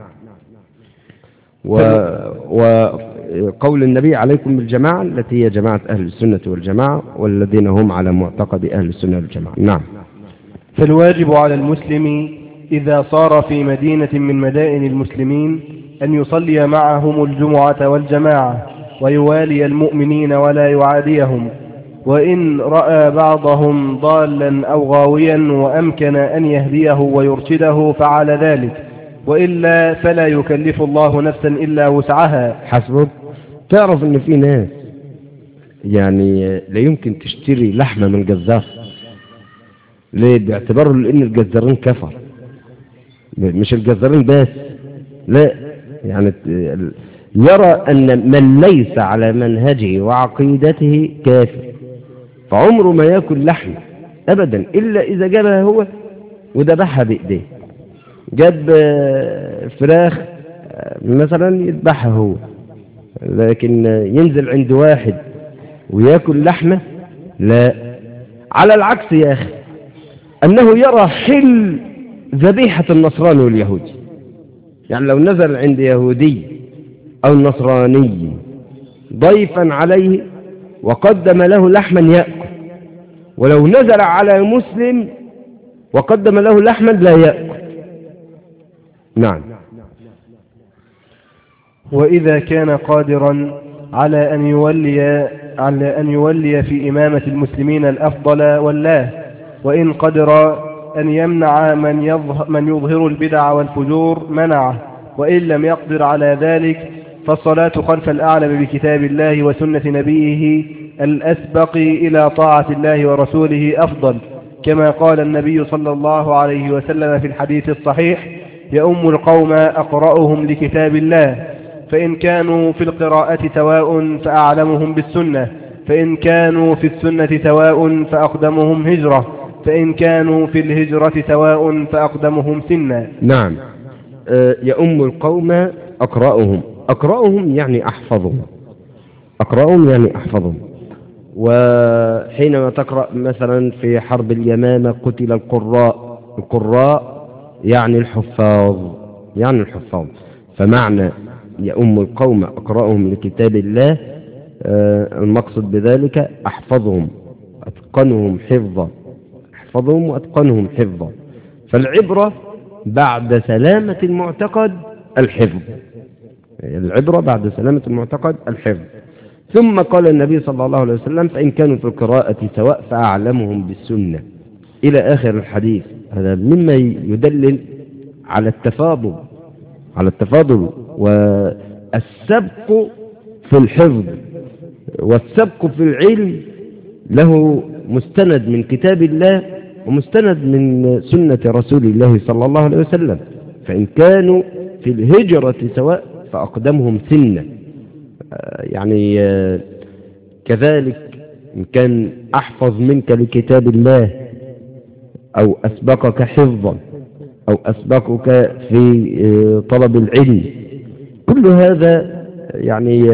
S1: وقول النبي عليكم بالجماعة التي هي جماعة أهل السنة والجماعة، والذين هم على معتقد أهل السنة والجماعة. نعم.
S2: فالواجب على المسلم إذا صار في مدينة من مدائن المسلمين أن يصلي معهم الجمعة والجماعة، ويوالي المؤمنين ولا يعاديهم، وإن رأى بعضهم ضالا أو غاويا وأمكن أن يهديه ويرشده فعل ذلك، وإلا فلا يكلف الله نفسا إلا وسعها.
S1: حسبك. تعرف أن في ناس يعني لا يمكن تشتري لحمة من جزار، ليه؟ باعتباره لأن الجزارين كفر، مش الجزارين بس، لا، يعني يرى أن من ليس على منهجه وعقيدته كافر، فعمره ما يأكل لحمة أبدا إلا إذا جابها هو وذبحها بإيديه. جاب فراخ مثلا يذبحها هو، لكن ينزل عند واحد ويأكل لحمة لا. على العكس يا أخي، أنه يرى حل ذبيحة النصراني واليهودي، يعني لو نزل عند يهودي أو نصراني ضيفا عليه وقدم له لحما يأكل، ولو نزل على مسلم وقدم له لحما لا يأكل. نعم.
S2: وإذا كان قادرا على أن يولي على أن يولي في إمامة المسلمين الأفضل والله، وإن قدر أن يمنع من يظهر, من يظهر البدع والفجور منعه، وإن لم يقدر على ذلك فالصلاة خلف الأعلم بكتاب الله وسنة نبيه الأسبق إلى طاعة الله ورسوله أفضل، كما قال النبي صلى الله عليه وسلم في الحديث الصحيح: يؤم القوم أقرأهم لكتاب الله، فإن كانوا في القراءة سواء فأعلمهم بالسنة، فإن كانوا في السنة سواء فأقدمهم هجرة، فإن كانوا في الهجرة سواء فأقدمهم سنا.
S1: نعم. أه يؤم القوم أقرأهم. أقرأهم يعني أحفظهم، أقرأهم يعني أحفظهم. وحينما تقرأ مثلا في حرب اليمامة قتل القراء، القراء يعني الحفاظ، يعني الحفاظ. فمعنى يؤم القوم أقرأهم لكتاب الله، آه المقصد بذلك أحفظهم، أتقنهم حفظا، أحفظهم وأتقنهم حفظا. فالعبرة بعد سلامة المعتقد الحفظ، العبرة بعد سلامة المعتقد الحفظ. ثم قال النبي صلى الله عليه وسلم: فإن كانوا في القراءة سواء فأعلمهم بالسنة، إلى آخر الحديث. هذا مما يدلل على التفاضل، على التفاضل والسبق في الحفظ والسبق في العلم، له مستند من كتاب الله ومستند من سنة رسول الله صلى الله عليه وسلم. فإن كانوا في الهجرة سواء فأقدمهم سنة، يعني كذلك إن كان أحفظ منك لكتاب الله أو أسبقك حفظا أو أسبقك في طلب العلم، كل هذا يعني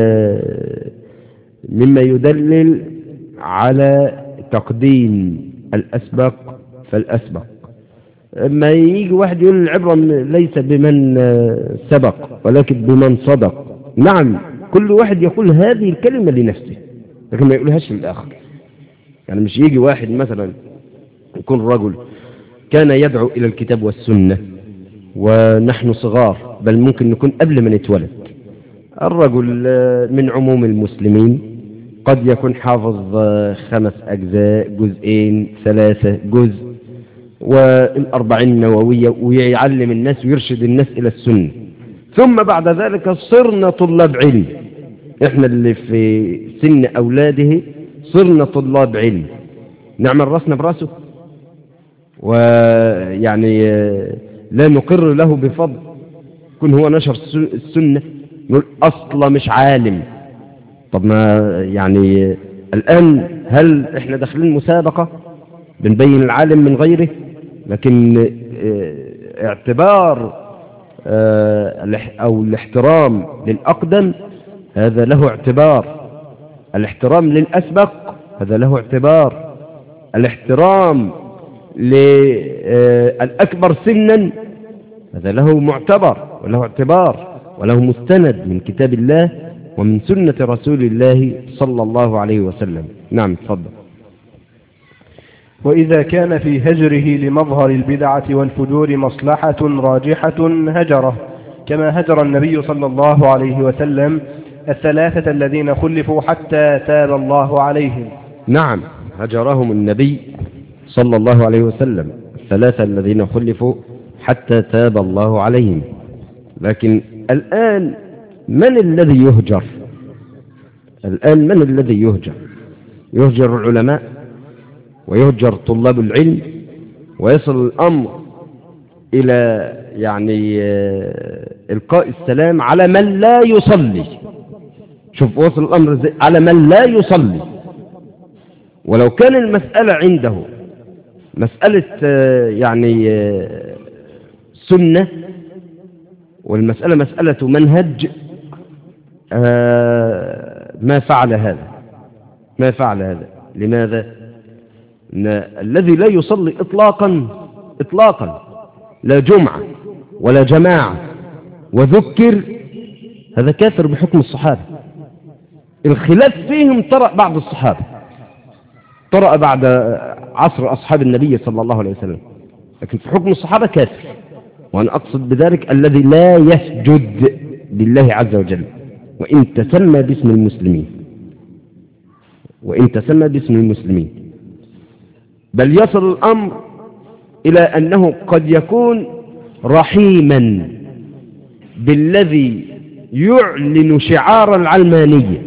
S1: مما يدلل على تقديم الأسبق فالأسبق. ما يجي واحد يقول العبرة ليس بمن سبق ولكن بمن صدق. نعم، كل واحد يقول هذه الكلمة لنفسه لكن ما يقولهاش للآخر. يعني مش يجي واحد مثلا يكون رجل كان يدعو إلى الكتاب والسنة ونحن صغار، بل ممكن نكون قبل ما نتولد، الرجل من عموم المسلمين قد يكون حافظ خمس أجزاء، جزئين، ثلاثة جزء، والأربعين النووية، ويعلم الناس ويرشد الناس إلى السنة. ثم بعد ذلك صرنا طلاب علم، احنا اللي في سن أولاده صرنا طلاب علم، نعمل رأسنا برأسه، ويعني لا نقر له بفضل. كن هو نشر السنة نقول أصلا مش عالم. طب ما يعني الآن هل احنا داخلين مسابقة بنبين العالم من غيره؟ لكن اعتبار أو الاحترام للأقدم هذا له اعتبار، الاحترام للأسبق هذا له اعتبار، الاحترام للأكبر سنا هذا له معتبر وله اعتبار وله مستند من كتاب الله ومن سنة رسول الله صلى الله عليه وسلم. نعم تفضل.
S2: وإذا كان في هجره لمظهر البدعة والفجور مصلحة راجحة هجره، كما هجر النبي صلى الله عليه وسلم الثلاثة الذين خلفوا حتى تاب الله عليهم.
S1: نعم هجرهم النبي صلى الله عليه وسلم الثلاثة الذين خلفوا حتى تاب الله عليهم. لكن الآن من الذي يهجر؟ الآن من الذي يهجر؟ يهجر العلماء ويهجر طلاب العلم، ويصل الأمر إلى يعني إلقاء السلام على من لا يصلي. شوف وصل الأمر على من لا يصلي. ولو كان المسألة عنده مسألة يعني سنة والمسألة مسألة منهج ما فعل هذا ما فعل هذا لماذا؟ إن الذي لا يصلي إطلاقا إطلاقا لا جمعة ولا جماعة وذكر هذا كافر بحكم الصحابة. الخلاف فيهم طرأ بعض الصحابة، طرأ بعد عصر أصحاب النبي صلى الله عليه وسلم، لكن في حكم الصحابة كافر. وأنا أقصد بذلك الذي لا يسجد لله عز وجل وإن تسمى باسم المسلمين وإن تسمى باسم المسلمين، بل يصل الأمر إلى أنه قد يكون رحيما بالذي يعلن شعار العلمانية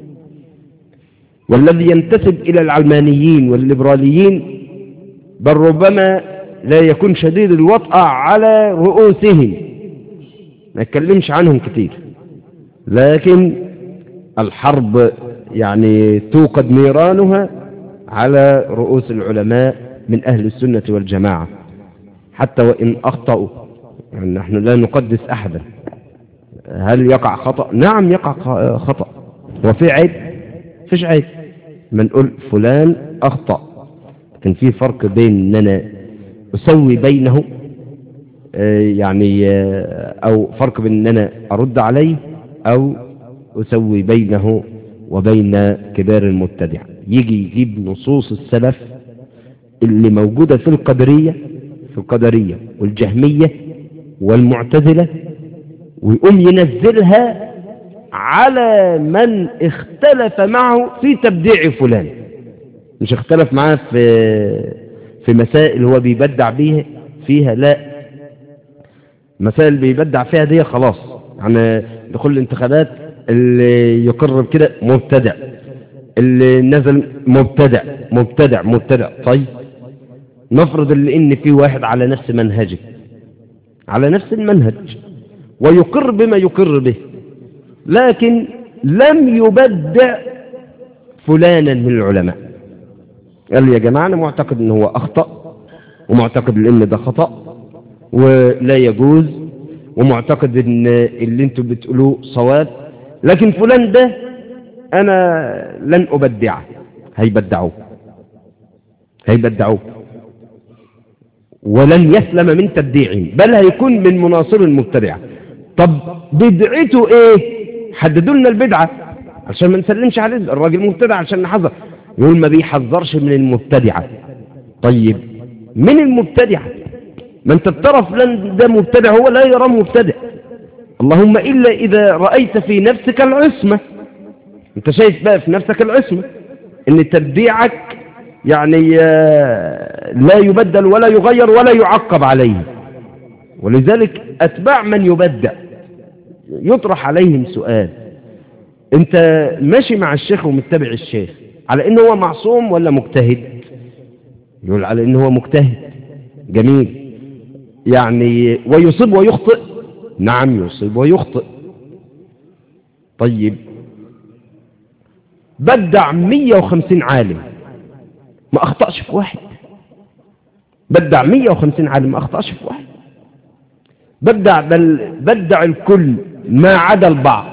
S1: والذي ينتسب إلى العلمانيين والليبراليين، بل ربما لا يكون شديد الوطأة على رؤوسهم، ما يتكلمش عنهم كتير، لكن الحرب يعني توقد نيرانها على رؤوس العلماء من أهل السنة والجماعة حتى وإن أخطأوا. يعني نحن لا نقدس أحدا. هل يقع خطأ؟ نعم يقع خطأ. وفي عيب؟ فيش عيب. ما نقول فلان أخطأ، لكن في فرق بين أننا أسوي بينه يعني أو فرق بين أننا أرد عليه أو أسوي بينه وبين كبار المبتدع. يجي يجيب نصوص السلف اللي موجودة في القدرية في القدرية والجهمية والمعتزلة ويقوم ينزلها على من اختلف معه في تبديع فلان. مش اختلف معاه في في مسائل هو بيبدع بيها فيها، لا، مسائل بيبدع فيها دي خلاص. يعني دخول الانتخابات اللي يقرب كده مبتدع، اللي نزل مبتدع مبتدع مبتدع. طيب نفرض اللي ان في واحد على نفس منهجه على نفس المنهج ويقر بما يقر به، لكن لم يبدع فلانا من العلماء. قال لي يا جماعة أنا معتقد أنه هو أخطأ ومعتقد أن ده خطأ ولا يجوز ومعتقد أن اللي انتم بتقولوه صواب، لكن فلان ده أنا لن أبدعه. هيبدعوه هيبدعوه ولن يسلم من تبديعهم، بل هيكون من مناصر المبتدعة. طب بدعته ايه؟ حددوا لنا البدعة عشان ما نسلمش عليه. الراجل مبتدع عشان نحذر. يقول ما بيحذرش من المبتدعة. طيب من المبتدعة؟ ما انت بترى فلان ده مبتدع هو لا يرى مبتدع، اللهم إلا إذا رأيت في نفسك العصمة. انت شايف بقى في نفسك العصمة ان تبديعك يعني لا يبدل ولا يغير ولا يعقب عليه. ولذلك أتباع من يبدع يطرح عليهم سؤال: انت ماشي مع الشيخ ومتبع الشيخ على انه هو معصوم ولا مجتهد؟ يقول على انه هو مجتهد. جميل. يعني ويصيب ويخطئ؟ نعم يصيب ويخطئ. طيب بدع مية وخمسين عالم ما أخطأش في واحد. بدع مية وخمسين عالم ما أخطأش في واحد. بدع بل بدع الكل ما عدا البعض.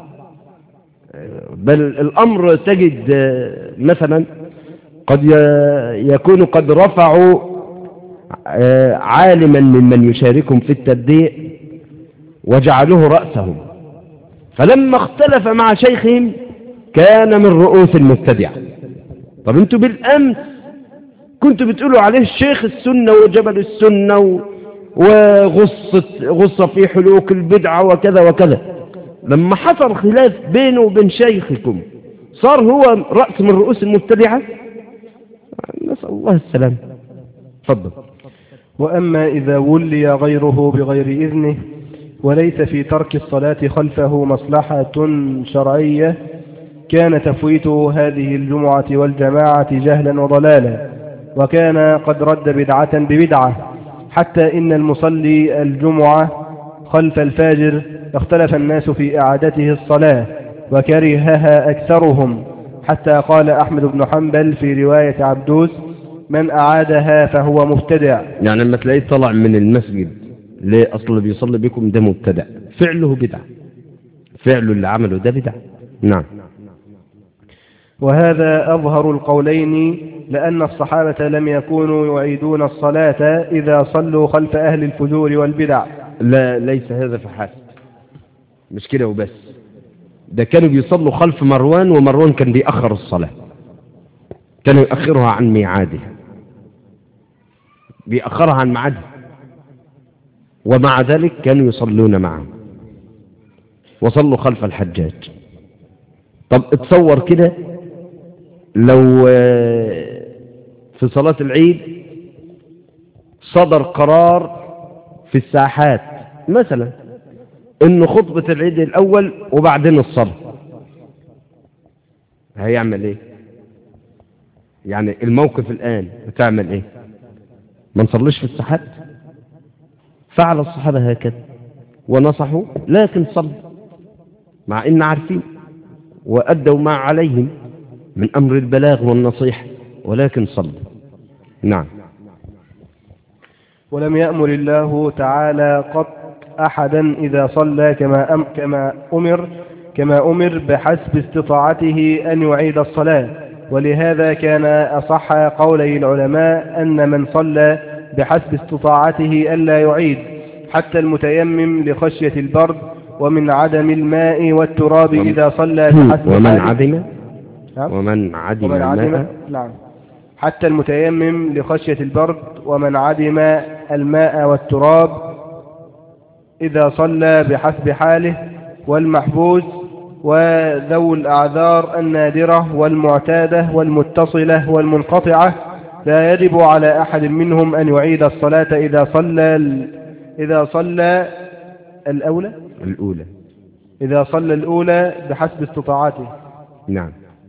S1: بل الأمر تجد مثلا قد يكون قد رفعوا عالما ممن يشاركهم في التبديع وجعلوه رأسهم، فلما اختلف مع شيخهم كان من رؤوس المبتدعة. طب انتوا بالأمس كنتوا بتقولوا عليه الشيخ السنة وجبل السنة وغصة غصة في حلوك البدعة وكذا وكذا، لما حصل خلاف بينه وبين شيخكم صار هو رأس من رؤوس المبتدعة. نسأل الله السلام. تفضل.
S2: وأما إذا ولي غيره بغير إذنه وليس في ترك الصلاة خلفه مصلحة شرعية كان تفويته هذه الجمعة والجماعة جهلا وضلالا، وكان قد رد بدعة ببدعة، حتى إن المصلي الجمعة خلف الفاجر اختلف الناس في إعادته الصلاة وكرهها أكثرهم، حتى قال أحمد بن حنبل في رواية عبدوس: من أعادها فهو مبتدع.
S1: يعني لما تلاقيه طلع من المسجد ليه؟ أصل اللي بيصلي بكم ده مبتدع، فعله بدعة، فعله اللي عمله ده بدعة. نعم.
S2: وهذا أظهر القولين، لأن الصحابة لم يكونوا يعيدون الصلاة إذا صلوا خلف أهل الفجور والبدع.
S1: لا، ليس هذا فحسب، مش كده وبس، ده كانوا بيصلوا خلف مروان، ومروان كان بيأخر الصلاة، كان يؤخرها عن ميعادها، بيأخرها عن ميعادها، ومع ذلك كانوا يصلون معه وصلوا خلف الحجاج. طب اتصور كده لو في صلاة العيد صدر قرار في الساحات مثلا انه خطبة العيد الاول وبعدين الصلاة، هيعمل ايه؟ يعني الموقف الان هتعمل ايه؟ ما نصليش في الساحات؟ فعل الصحابة هكذا ونصحوا، لكن صلوا مع ان عارفين وأدوا ما عليهم من أمر البلاغ والنصيحة، ولكن صلوا. نعم.
S2: ولم يأمر الله تعالى قط أحدا إذا صلى كما أم كما أمر كما أمر بحسب استطاعته أن يعيد الصلاة، ولهذا كان أصح قولي العلماء أن من صلى بحسب استطاعته ألا يعيد، حتى المتيمم لخشية البرد ومن عدم الماء والتراب إذا صلى بحسب
S1: ومن عدم ومن عدم الماء.
S2: نعم. حتى المتيمم لخشية البرد ومن عدم الماء والتراب إذا صلى بحسب حاله، والمحبوس وذو الأعذار النادرة والمعتادة والمتصلة والمنقطعة لا يجب على أحد منهم أن يعيد الصلاة إذا صلى إذا صلى الأولى
S1: الأولى
S2: إذا صلى الأولى بحسب استطاعته.
S1: نعم.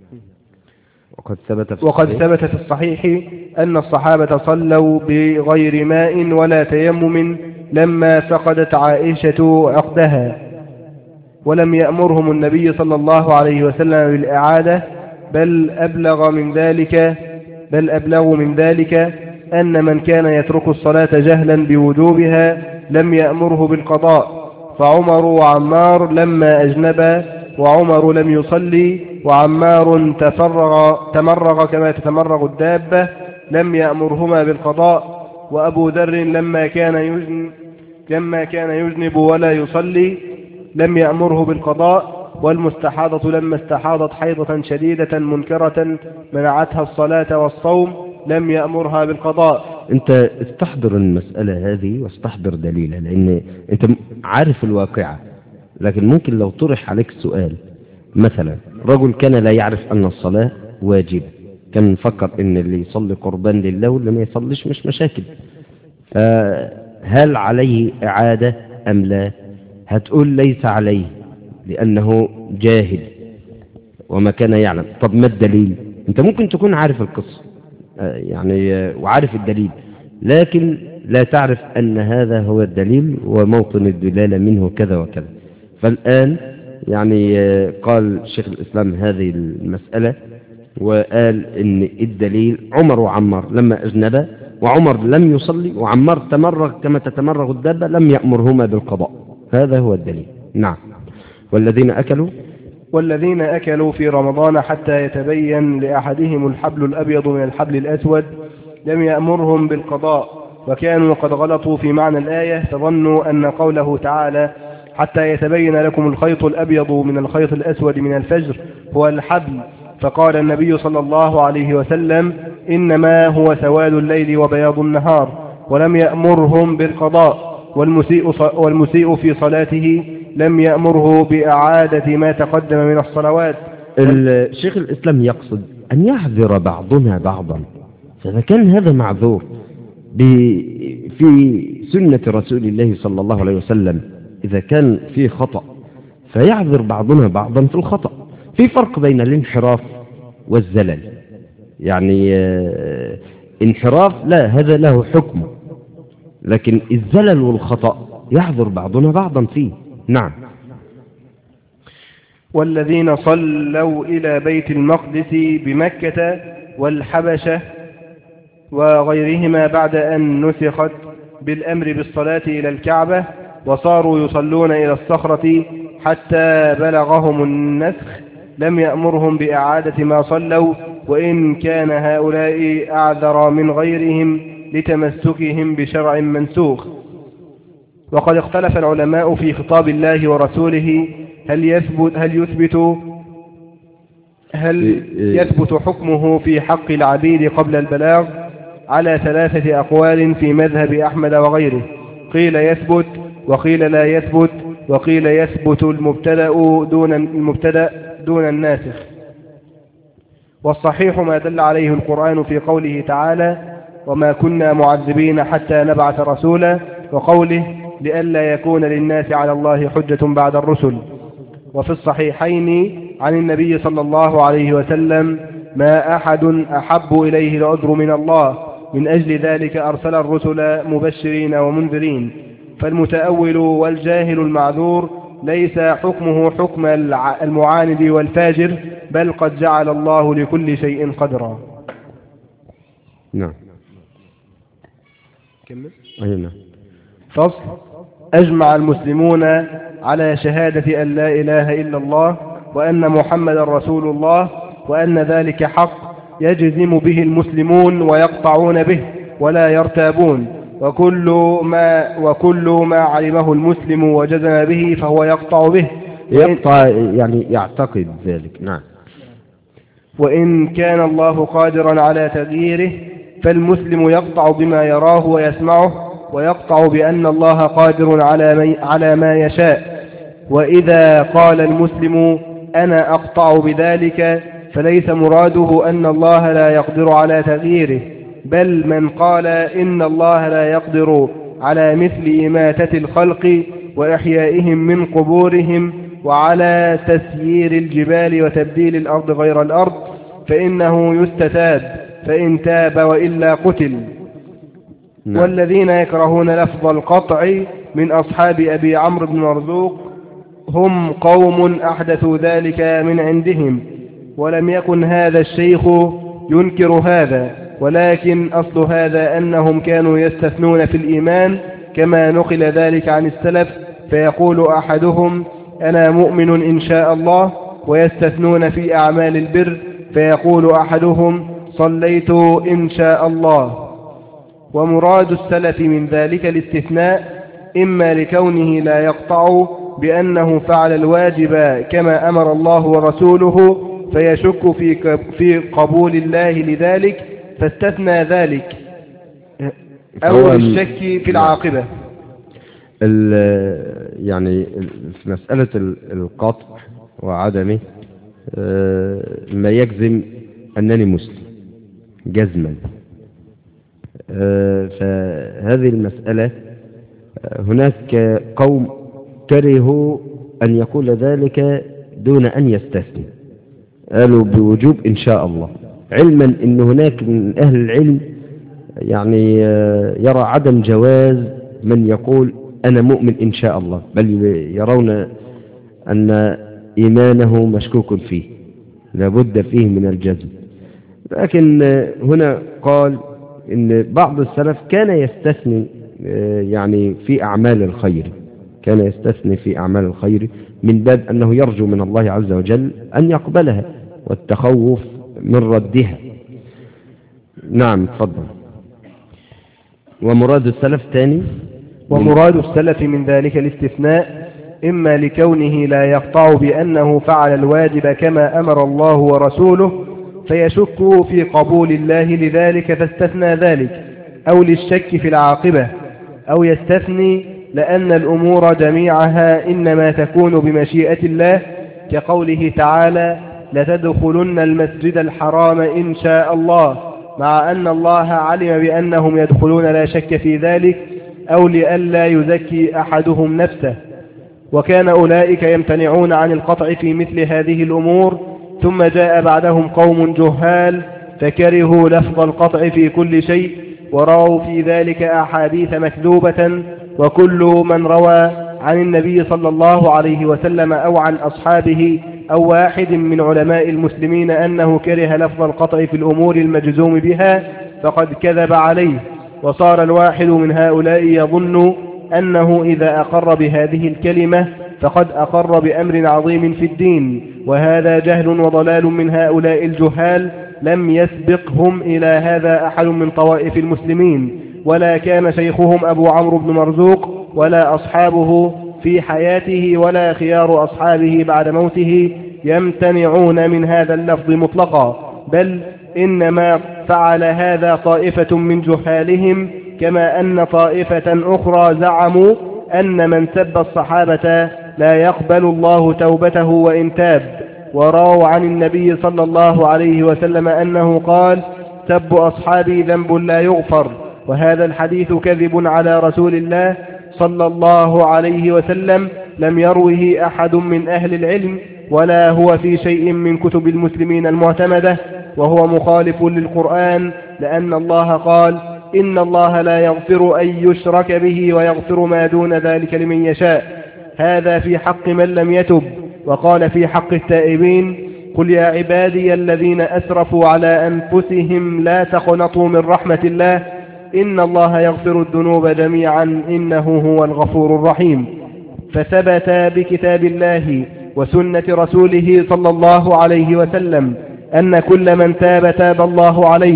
S1: وقد ثبت في
S2: وقد
S1: الصحيح
S2: ثبت في الصحيح أن الصحابة صلوا بغير ماء ولا تيمم لما فقدت عائشة عقدها، ولم يأمرهم النبي صلى الله عليه وسلم بالإعادة، بل أبلغ من ذلك بل أبلغ من ذلك أن من كان يترك الصلاة جهلا بوجوبها لم يأمره بالقضاء، فعمر وعمار لما أجنبا وعمر لم يصلي وعمار تفرغ تمرغ كما تتمرغ الدابة لم يأمرهما بالقضاء، وأبو ذر لما كان يجنب لما كان يجنب ولا يصلي لم يأمره بالقضاء، والمستحاضة لما استحاضت حيضة شديدة منكرة منعتها الصلاة والصوم لم يأمرها بالقضاء.
S1: انت استحضر المسألة هذه واستحضر دليلها، لان انت عارف الواقعة، لكن ممكن لو طرح عليك سؤال مثلا رجل كان لا يعرف أن الصلاة واجبة، كان مفكر ان اللي يصلي قربان لله واللي ما يصليش مش مشاكل، هل عليه إعادة أم لا؟ هتقول ليس عليه لأنه جاهل وما كان يعلم. طب ما الدليل؟ انت ممكن تكون عارف القصة يعني وعارف الدليل، لكن لا تعرف أن هذا هو الدليل وموطن الدلالة منه كذا وكذا. فالآن يعني قال شيخ الإسلام هذه المسألة، وقال إن الدليل عمر وعمار لما أجنبا، وعمر لم يصلي، وعمار تمرغ كما تتمرغ الدابة، لم يأمرهما بالقضاء. هذا هو الدليل. نعم. والذين أكلوا
S2: والذين أكلوا في رمضان حتى يتبين لأحدهم الحبل الأبيض من الحبل الأسود لم يأمرهم بالقضاء، وكانوا قد غلطوا في معنى الآية فظنوا أن قوله تعالى حتى يتبين لكم الخيط الأبيض من الخيط الأسود من الفجر هو الحبل، فقال النبي صلى الله عليه وسلم إنما هو سواد الليل وبياض النهار، ولم يأمرهم بالقضاء. والمسيء, والمسيء في صلاته لم يأمره بإعادة ما تقدم من الصلوات.
S1: الشيخ الإسلام يقصد أن يعذر بعضنا بعضا، فإذا كان هذا معذور في سنة رسول الله صلى الله عليه وسلم، إذا كان في خطأ فيعذر بعضنا بعضا في الخطأ. في فرق بين الانحراف والزلل، يعني انحراف لا، هذا له حكم، لكن الزلل والخطأ يعذر بعضنا بعضا فيه. نعم.
S2: والذين صلوا إلى بيت المقدس بمكة والحبشة وغيرهما بعد أن نسخت بالأمر بالصلاة إلى الكعبة، وصاروا يصلون إلى الصخرة حتى بلغهم النسخ لم يأمرهم بإعادة ما صلوا، وإن كان هؤلاء أعذر من غيرهم لتمسكهم بشرع منسوخ. وقد اختلف العلماء في خطاب الله ورسوله هل يثبت هل يثبت هل يثبت حكمه في حق العبيد قبل البلاغ على ثلاثة أقوال في مذهب أحمد وغيره. قيل يثبت، وقيل لا يثبت، وقيل يثبت المبتدأ دون المبتدأ دون الناسخ. والصحيح ما دل عليه القرآن في قوله تعالى وما كنا معذبين حتى نبعث رسولا، وقوله لئلا يكون للناس على الله حجة بعد الرسل. وفي الصحيحين عن النبي صلى الله عليه وسلم ما أحد أحب إليه العذر من الله، من أجل ذلك أرسل الرسل مبشرين ومنذرين. فالمتأول والجاهل المعذور ليس حكمه حكم المعاند والفاجر، بل قد جعل الله لكل شيء قدرا.
S1: نعم.
S2: كمل.
S1: أينا.
S2: فصل. أجمع المسلمون على شهادة أن لا إله إلا الله وأن محمد رسول الله، وأن ذلك حق يجزم به المسلمون ويقطعون به ولا يرتابون، وكل ما, وكل ما علمه المسلم وجزم به فهو يقطع به،
S1: يقطع يعني يعتقد ذلك. نعم.
S2: وإن كان الله قادرا على تغييره فالمسلم يقطع بما يراه ويسمعه، ويقطع بأن الله قادر على ما يشاء. وإذا قال المسلم أنا أقطع بذلك فليس مراده أن الله لا يقدر على تغييره، بل من قال إن الله لا يقدر على مثل إماتة الخلق وإحيائهم من قبورهم وعلى تسيير الجبال وتبديل الأرض غير الأرض فإنه يستتاب، فإن تاب وإلا قتل. نعم. والذين يكرهون لفظ القطع من أصحاب أبي عمرو بن مرزوق هم قوم أحدثوا ذلك من عندهم، ولم يكن هذا الشيخ ينكر هذا، ولكن أصل هذا أنهم كانوا يستثنون في الإيمان كما نقل ذلك عن السلف، فيقول أحدهم أنا مؤمن إن شاء الله، ويستثنون في أعمال البر فيقول أحدهم صليت إن شاء الله. ومراد السلف من ذلك الاستثناء إما لكونه لا يقطع بأنه فعل الواجب كما أمر الله ورسوله فيشك في في قبول الله لذلك فاستثنى ذلك، أو الشك في العاقبة.
S1: يعني في مسألة القطع وعدمه ما يجزم أنني مسلم جزما، فهذه المسألة هناك قوم كرهوا أن يقول ذلك دون أن يستثني، قالوا بوجوب إن شاء الله، علما أن هناك من أهل العلم يعني يرى عدم جواز من يقول أنا مؤمن إن شاء الله، بل يرون أن إيمانه مشكوك فيه، لابد فيه من الجزم. لكن هنا قال إن بعض السلف كان يستثني يعني في أعمال الخير، كان يستثني في أعمال الخير من باب أنه يرجو من الله عز وجل أن يقبلها والتخوف من ردها. نعم تفضل. ومراد السلف ثاني،
S2: ومراد السلف من ذلك الاستثناء إما لكونه لا يقطع بأنه فعل الواجب كما أمر الله ورسوله فيشك في قبول الله لذلك فاستثنى ذلك، أو للشك في العاقبة، أو يستثني لأن الأمور جميعها إنما تكون بمشيئة الله، كقوله تعالى لتدخلن المسجد الحرام إن شاء الله، مع أن الله علم بأنهم يدخلون لا شك في ذلك، أو لئلا يزكي أحدهم نفسه. وكان أولئك يمتنعون عن القطع في مثل هذه الأمور، ثم جاء بعدهم قوم جهال فكرهوا لفظ القطع في كل شيء، ورأوا في ذلك أحاديث مكذوبة. وكل من روى عن النبي صلى الله عليه وسلم أو عن أصحابه أو واحد من علماء المسلمين أنه كره لفظ القطع في الأمور المجزوم بها فقد كذب عليه، وصار الواحد من هؤلاء يظن أنه إذا أقر بهذه الكلمة فقد أقر بأمر عظيم في الدين، وهذا جهل وضلال من هؤلاء الجهال لم يسبقهم إلى هذا أحد من طوائف المسلمين، ولا كان شيخهم أبو عمرو بن مرزوق ولا أصحابه في حياته ولا خيار أصحابه بعد موته يمتنعون من هذا اللفظ مطلقا، بل إنما فعل هذا طائفة من جهالهم، كما أن طائفة أخرى زعموا أن من سب الصحابة لا يقبل الله توبته وإن تاب، وراوا عن النبي صلى الله عليه وسلم أنه قال سب أصحابي ذنب لا يغفر، وهذا الحديث كذب على رسول الله صلى الله عليه وسلم لم يروه أحد من أهل العلم، ولا هو في شيء من كتب المسلمين المعتمدة، وهو مخالف للقرآن، لأن الله قال إن الله لا يغفر أن يشرك به ويغفر ما دون ذلك لمن يشاء، هذا في حق من لم يتب. وقال في حق التائبين قل يا عبادي الذين أسرفوا على أنفسهم لا تقنطوا من رحمة الله إن الله يغفر الذنوب جميعا إنه هو الغفور الرحيم. فثبت بكتاب الله وسنة رسوله صلى الله عليه وسلم أن كل من تاب تاب الله عليه،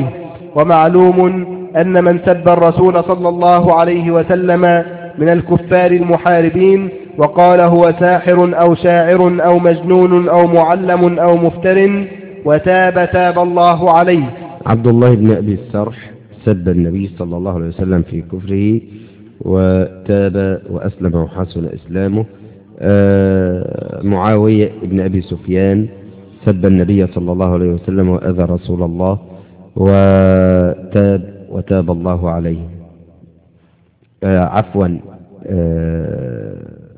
S2: ومعلوم أن من سب الرسول صلى الله عليه وسلم من الكفار المحاربين وقال هو ساحر أو شاعر أو مجنون أو معلم أو مفتر وتاب تاب الله عليه.
S1: عبد الله بن أبي السرح سب النبي صلى الله عليه وسلم في كفره وتاب وأسلم وحسن إسلامه. آه معاوية بن أبي سفيان سب النبي صلى الله عليه وسلم وأذى رسول الله وتاب وتاب الله عليه. آه عفوا آه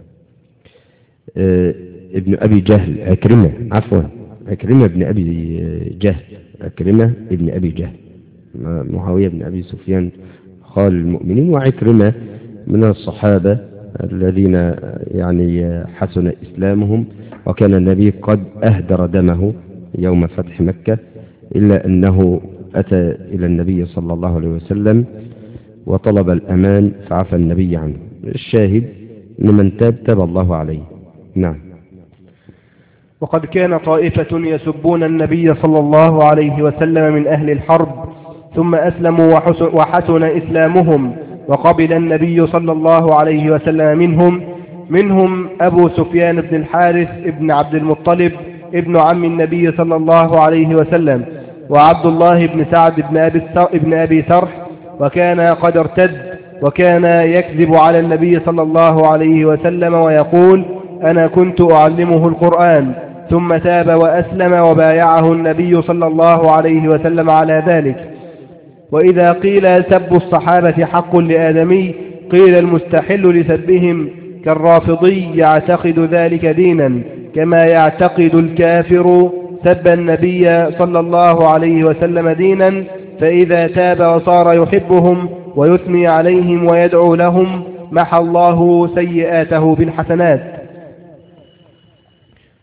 S1: آه ابن أبي جهل عكرمة عفوا عكرمة بن أبي جهل عكرمة ابن أبي جهل معاوية بن أبي سفيان خال المؤمنين، وعكرمة من الصحابة الذين يعني حسن إسلامهم، وكان النبي قد أهدر دمه يوم فتح مكة، إلا أنه أتى إلى النبي صلى الله عليه وسلم وطلب الأمان فعفى النبي عنه. الشاهد أن من تاب تاب الله عليه. نعم.
S2: وقد كان طائفة يسبون النبي صلى الله عليه وسلم من أهل الحرب ثم أسلموا وحسن إسلامهم وقبل النبي صلى الله عليه وسلم منهم منهم أبو سفيان بن الحارث ابن عبد المطلب ابن عم النبي صلى الله عليه وسلم، وعبد الله بن سعد بن أبي, ابن أبي سرح، وكان قد ارتد، وكان يكذب على النبي صلى الله عليه وسلم ويقول أنا كنت أعلمه القرآن، ثم تاب وأسلم وبايعه النبي صلى الله عليه وسلم على ذلك. وإذا قيل سب الصحابة حق لآدمي قيل المستحل لسبهم كالرافضي يعتقد ذلك دينا، كما يعتقد الكافر سب النبي صلى الله عليه وسلم دينا، فإذا تاب وصار يحبهم ويثني عليهم ويدعو لهم محى الله سيئاته بالحسنات.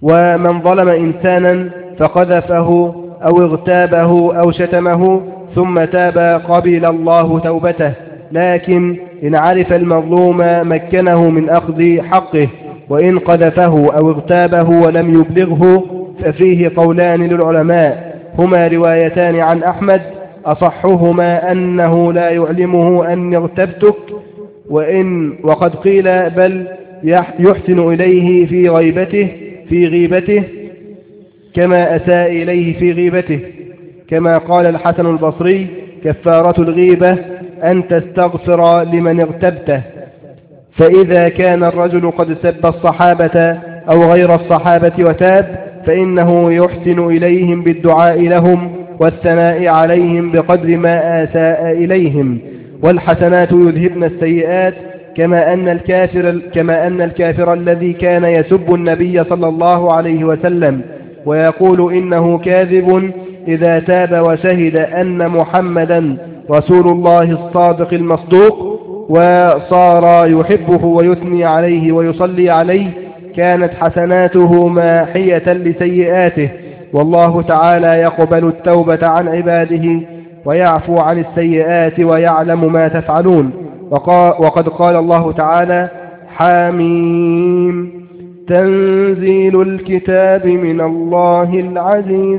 S2: ومن ظلم إنسانا فقذفه أو اغتابه أو شتمه ثم تاب قبل الله توبته، لكن إن عرف المظلوم مكنه من أخذ حقه، وإن قذفه أو اغتابه ولم يبلغه ففيه قولان للعلماء هما روايتان عن أحمد، أصحهما أنه لا يعلمه أن اغتبتك، وإن وقد قيل بل يحسن إليه في غيبته في غيبته كما أساء إليه في غيبته، كما قال الحسن البصري كفارة الغيبة أن تستغفر لمن اغتبته. فإذا كان الرجل قد سب الصحابة أو غير الصحابة وتاب فإنه يحسن إليهم بالدعاء لهم والثناء عليهم بقدر ما آساء إليهم، والحسنات يذهبن السيئات، كما أن الكافر كما أن الكافر الذي كان يسب النبي صلى الله عليه وسلم ويقول إنه كاذب إذا تاب وشهد أن محمدا رسول الله الصادق المصدوق وصار يحبه ويثني عليه ويصلي عليه كانت حسناته ماحية لسيئاته، والله تعالى يقبل التوبة عن عباده ويعفو عن السيئات ويعلم ما تفعلون. وقد قال الله تعالى: حاميم تنزيل الكتاب من الله العزيز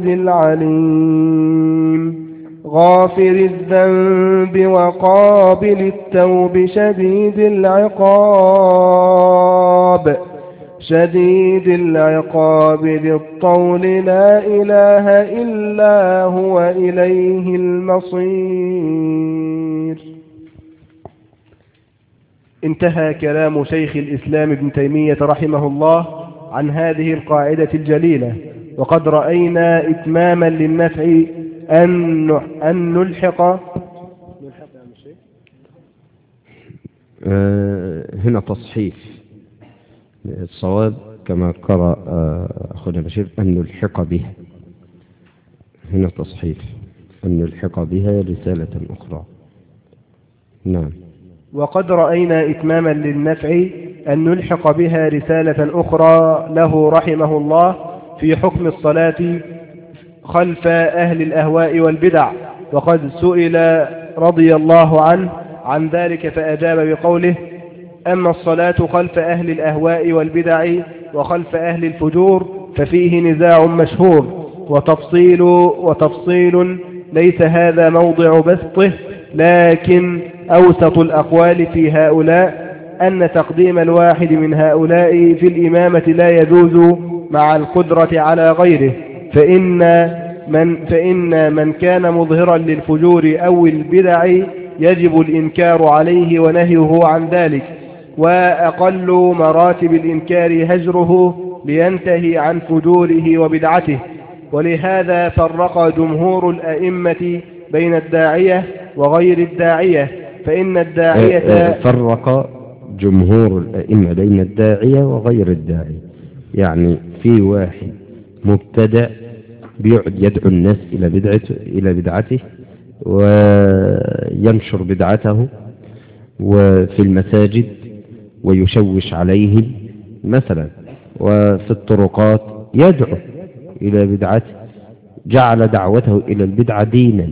S2: العليم غافر الذنب وقابل التوب شديد العقاب شديد العقاب ذي الطول لا إله إلا هو إليه المصير. انتهى كلام شيخ الإسلام ابن تيمية رحمه الله عن هذه القاعدة الجليلة، وقد رأينا إتماما للنفع أن أن نلحق
S1: آه هنا تصحيف الصواب كما قرأ أخونا بشير أن نلحق بها، هنا تصحيف أن نلحق بها رسالة أخرى. نعم.
S2: وقد رأينا إتماما للنفع أن نلحق بها رسالة أخرى له رحمه الله في حكم الصلاة خلف أهل الأهواء والبدع، وقد سئل رضي الله عنه عن ذلك فأجاب بقوله: أما الصلاة خلف أهل الأهواء والبدع وخلف أهل الفجور ففيه نزاع مشهور وتفصيل, وتفصيل ليس هذا موضع بسطه، لكن أوسط الأقوال في هؤلاء أن تقديم الواحد من هؤلاء في الإمامة لا يجوز مع القدرة على غيره، فإن من, فإن من كان مظهرا للفجور أو البدع يجب الإنكار عليه ونهيه عن ذلك، وأقل مراتب الإنكار هجره لينتهي عن فجوره وبدعته. ولهذا فرق جمهور الأئمة بين الداعية وغير الداعية، فإن الداعية
S1: فرق جمهور الأئمة بين الداعية وغير الداعية، يعني في واحد مبتدع بيقعد يدعو الناس إلى بدعته إلى بدعته وينشر بدعته وفي المساجد ويشوش عليهم مثلا، وفي الطرقات يدعو إلى بدعته، جعل دعوته إلى البدعة دينا.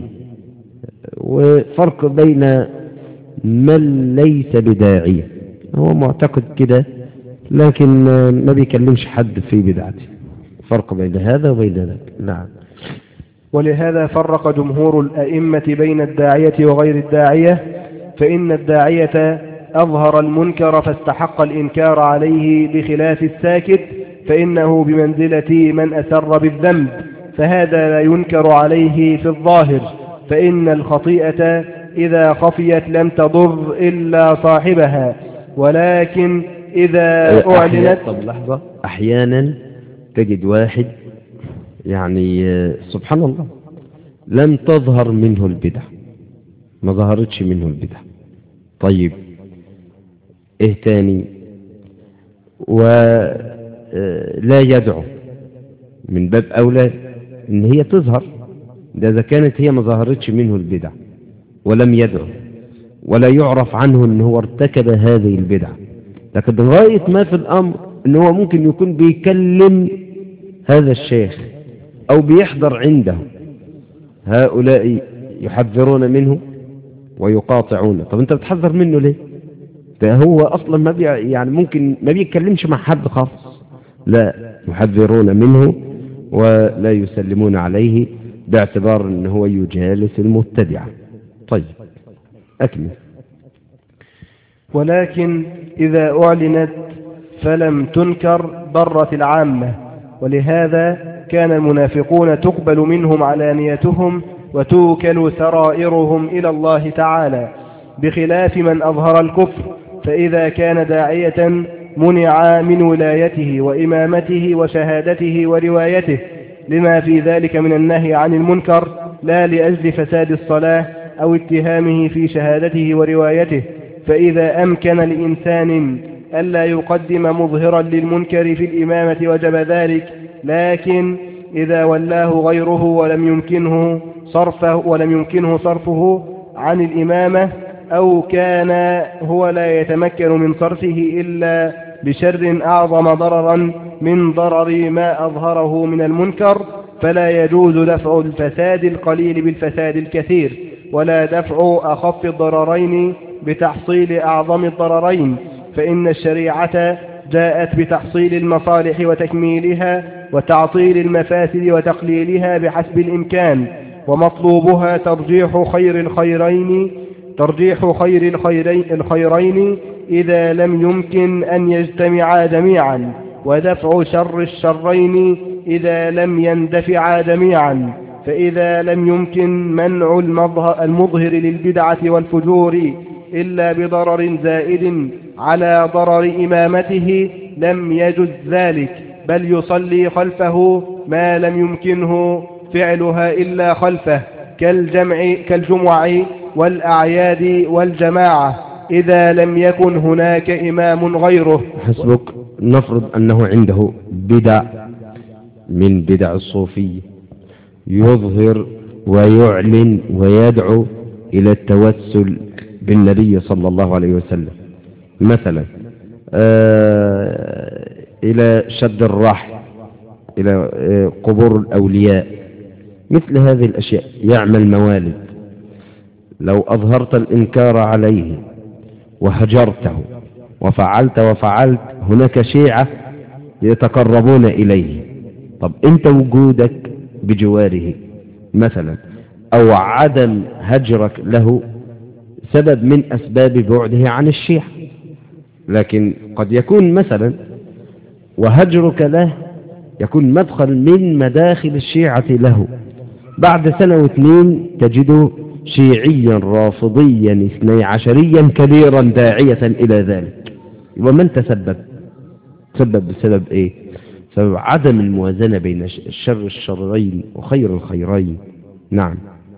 S1: وفرق بين من ليس بداعية، هو معتقد كده لكن ما بيكلمش حد في بدعته، فرق بين هذا وبين ذاك. نعم.
S2: ولهذا فرق جمهور الأئمة بين الداعية وغير الداعية، فإن الداعية أظهر المنكر فاستحق الإنكار عليه بخلاف الساكت، فإنه بمنزلة من أسر بالذنب، فهذا لا ينكر عليه في الظاهر، فإن الخطيئة إذا خفيت لم تضر إلا صاحبها، ولكن إذا أعلنت.
S1: طب لحظة، أحيانا تجد واحد يعني سبحان الله لم تظهر منه البدع، ما ظهرتش منه البدع، طيب إيه تاني؟ ولا يدعو، من باب أولى إن هي تظهر، ده إذا كانت هي ما ظهرتش منه البدع ولم يدعو ولا يعرف عنه إن هو ارتكب هذه البدع، لكن غاية ما في الأمر إن هو ممكن يكون بيكلم هذا الشيخ أو بيحضر عنده هؤلاء يحذرون منه ويقاطعونه. طب أنت بتحذر منه ليه؟ ده هو أصلا ما بي يعني ممكن ما بيتكلمش مع حد خالص. لا، يحذرون منه ولا يسلمون عليه باعتبار أنه هو يجالس المبتدعة. طيب أكمل.
S2: ولكن إذا أعلنت فلم تنكر ضرت العامة، ولهذا كان المنافقون تقبل منهم علانيتهم وتوكل سرائرهم إلى الله تعالى، بخلاف من أظهر الكفر، فإذا كان داعية منع من ولايته وإمامته وشهادته وروايته، لما في ذلك من النهي عن المنكر، لا لأجل فساد الصلاة أو اتهامه في شهادته وروايته. فإذا أمكن لإنسان ألا يقدم مظهرا للمنكر في الإمامة وجب ذلك، لكن إذا ولاه غيره ولم يمكنه صرفه ولم يمكنه صرفه عن الإمامة، أو كان هو لا يتمكن من صرفه إلا بشر أعظم ضررا من ضرر ما أظهره من المنكر، فلا يجوز دفع الفساد القليل بالفساد الكثير، ولا دفع أخف الضررين بتحصيل أعظم الضررين، فإن الشريعة جاءت بتحصيل المصالح وتكميلها وتعطيل المفاسد وتقليلها بحسب الإمكان، ومطلوبها ترجيح خير الخيرين ترجيح خير الخيرين, الخيرين إذا لم يمكن أن يجتمعا جميعا، ودفع شر الشرين إذا لم يندفعا جميعا. فإذا لم يمكن منع المظهر للبدعة والفجور إلا بضرر زائد على ضرر إمامته لم يجز ذلك، بل يصلي خلفه ما لم يمكنه فعلها إلا خلفه، كالجمع كالجمع والأعياد والجماعة، إذا لم يكن هناك إمام غيره.
S1: حسبك. نفرض أنه عنده بدع من بدع الصوفية، يظهر ويعلن ويدعو إلى التوسل بالنبي صلى الله عليه وسلم، مثلا آه إلى شد الرحل، إلى آه قبور الأولياء، مثل هذه الأشياء، يعمل موالد. لو أظهرت الإنكار عليه وهجرته وفعلت وفعلت، هناك شيعة يتقربون إليه. طب أنت وجودك بجواره مثلا أو عدم هجرك له سبب من أسباب بعده عن الشيعة، لكن قد يكون مثلا وهجرك له يكون مدخل من مداخل الشيعة له، بعد سنة واثنين تجده شيعيا رافضيا اثني عشريا كبيرا داعية إلى ذلك. يبقى من تسبب؟ تسبب بسبب إيه؟ سبب عدم الموازنة بين الشر الشرين وخير الخيرين. نعم.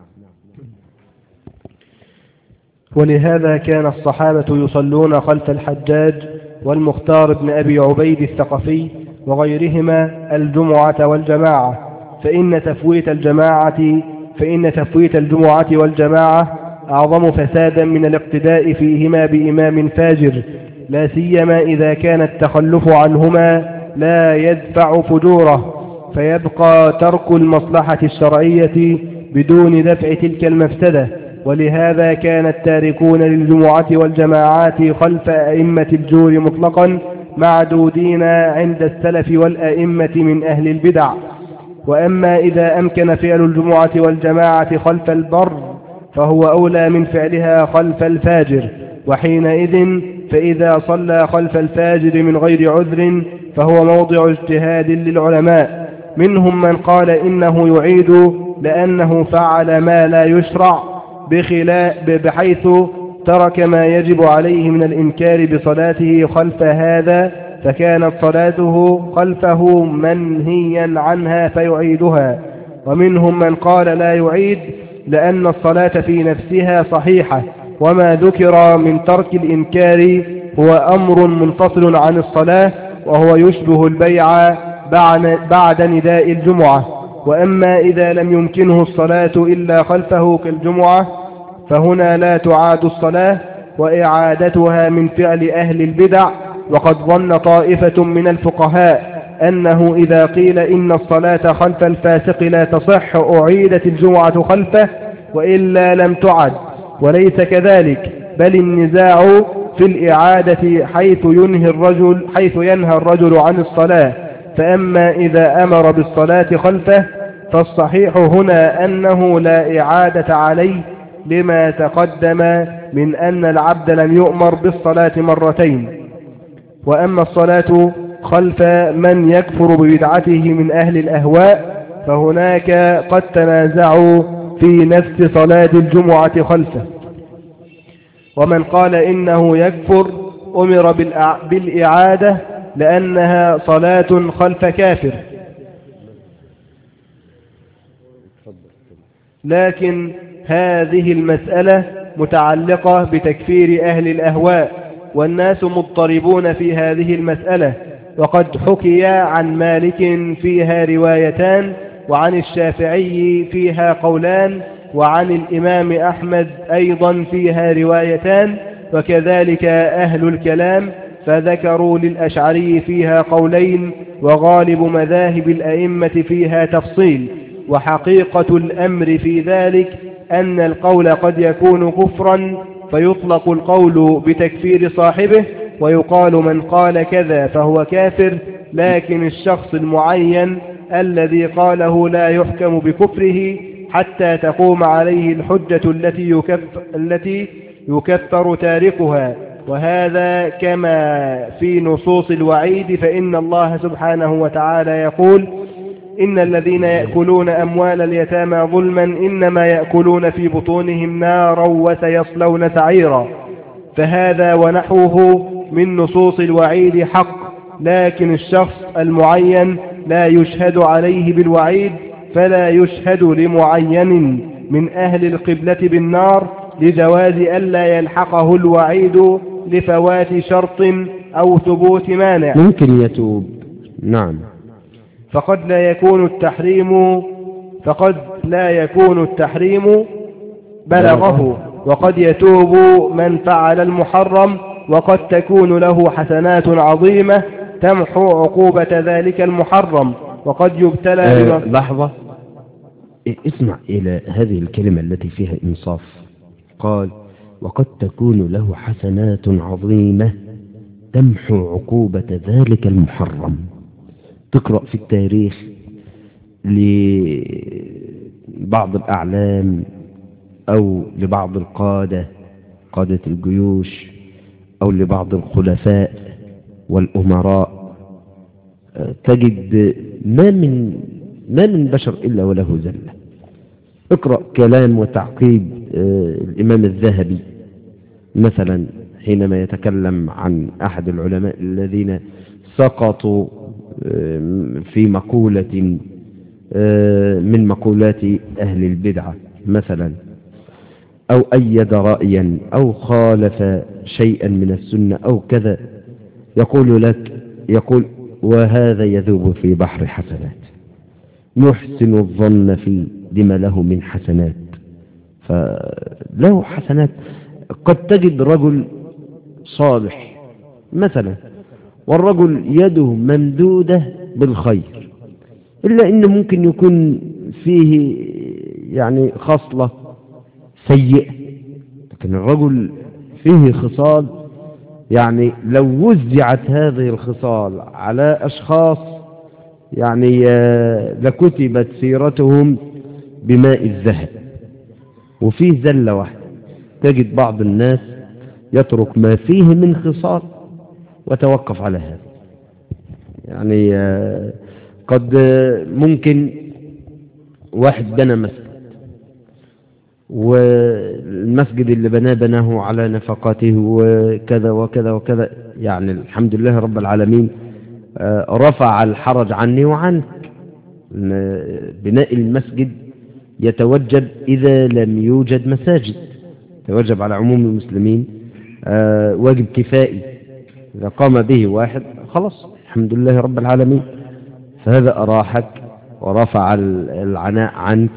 S2: ولهذا كان الصحابة يصلون خلف الحجاج والمختار بن أبي عبيد الثقفي وغيرهما الجمعة والجماعة، فإن تفويت الجماعة فإن تفويت الجمعة والجماعة أعظم فسادا من الاقتداء فيهما بإمام فاجر، لا سيما إذا كان التخلف عنهما لا يدفع فجوره، فيبقى ترك المصلحة الشرعية بدون دفع تلك المفسدة. ولهذا كان التاركون للجمعة والجماعات خلف أئمة الجور مطلقا معدودين عند السلف والأئمة من أهل البدع. وأما إذا أمكن فعل الجمعة والجماعة خلف البر فهو أولى من فعلها خلف الفاجر، وحينئذ فإذا صلى خلف الفاجر من غير عذر فهو موضع اجتهاد للعلماء، منهم من قال إنه يعيد لأنه فعل ما لا يشرع، بحيث ترك ما يجب عليه من الإنكار بصلاته خلف هذا، فكانت صلاته خلفه منهيا عنها فيعيدها. ومنهم من قال لا يعيد لأن الصلاة في نفسها صحيحة، وما ذكر من ترك الإنكار هو أمر منفصل عن الصلاة، وهو يشبه البيع بعد نداء الجمعة. وأما إذا لم يمكنه الصلاة إلا خلفه كالجمعة فهنا لا تعاد الصلاة، وإعادتها من فعل أهل البدع. وقد ظن طائفة من الفقهاء أنه إذا قيل إن الصلاة خلف الفاسق لا تصح أعيدت الجمعة خلفه وإلا لم تعد، وليس كذلك، بل النزاع في الإعادة حيث ينهي الرجل حيث ينهى الرجل عن الصلاة. فأما إذا أمر بالصلاة خلفه فالصحيح هنا أنه لا إعادة عليه لما تقدم من أن العبد لم يؤمر بالصلاة مرتين. وأما الصلاة خلف من يكفر ببدعته من أهل الأهواء فهناك قد تنازعوا في نفس صلاة الجمعة خلفه، ومن قال إنه يكفر أمر بالإعادة لأنها صلاة خلف كافر، لكن هذه المسألة متعلقة بتكفير أهل الأهواء، والناس مضطربون في هذه المسألة، وقد حكي عن مالك فيها روايتان، وعن الشافعي فيها قولان، وعن الإمام أحمد أيضا فيها روايتان، وكذلك أهل الكلام فذكروا للأشعري فيها قولين، وغالب مذاهب الأئمة فيها تفصيل. وحقيقة الأمر في ذلك أن القول قد يكون كفرا فيطلق القول بتكفير صاحبه ويقال من قال كذا فهو كافر، لكن الشخص المعين الذي قاله لا يحكم بكفره حتى تقوم عليه الحجة التي يكفر, التي يكفر تاركها. وهذا كما في نصوص الوعيد، فإن الله سبحانه وتعالى يقول إن الذين يأكلون أموال اليتامى ظلما إنما يأكلون في بطونهم نارا وسيصلون سعيرا. فهذا ونحوه من نصوص الوعيد حق، لكن الشخص المعين لا يشهد عليه بالوعيد، فلا يشهد لمعين من أهل القبلة بالنار لجواز ألا يلحقه الوعيد لفوات شرط أو ثبوت مانع.
S1: ممكن يتوب، نعم.
S2: فقد لا يكون التحريم فقد لا يكون التحريم بلغه، وقد يتوب من فعل المحرم، وقد تكون له حسنات عظيمة تمحو عقوبة ذلك المحرم، وقد يبتلى
S1: أه لحظة، اسمع إلى هذه الكلمة التي فيها إنصاف. قال وقد تكون له حسنات عظيمة تمحو عقوبة ذلك المحرم. تقرأ في التاريخ لبعض الأعلام أو لبعض القادة قادة الجيوش أو لبعض الخلفاء والأمراء، تجد ما من ما من بشر إلا وله زلة. اقرأ كلام وتعقيب الإمام الذهبي مثلا حينما يتكلم عن أحد العلماء الذين سقطوا في مقولة من مقولات أهل البدعة مثلا، أو أيد رأيا أو خالف شيئا من السنة أو كذا، يقول لك يقول وهذا يذوب في بحر حسنات، يحسن الظن في لما له من حسنات. فله حسنات. قد تجد رجل صالح مثلا والرجل يده ممدودة بالخير، إلا إنه ممكن يكون فيه يعني خصلة سيئة، لكن الرجل فيه خصال يعني لو وزعت هذه الخصال على أشخاص يعني لكتبت سيرتهم بماء الذهب. وفيه زلة واحدة، تجد بعض الناس يترك ما فيه من خصال وتوقف على هذا. يعني قد ممكن واحد بنى مسجد، والمسجد اللي بناه بناه على نفقاته وكذا وكذا وكذا، يعني الحمد لله رب العالمين رفع الحرج عني وعنك. بناء المسجد يتوجب إذا لم يوجد مساجد، يتوجب على عموم المسلمين واجب كفائي، إذا قام به واحد خلاص الحمد لله رب العالمين. فهذا أراحك ورفع العناء عنك.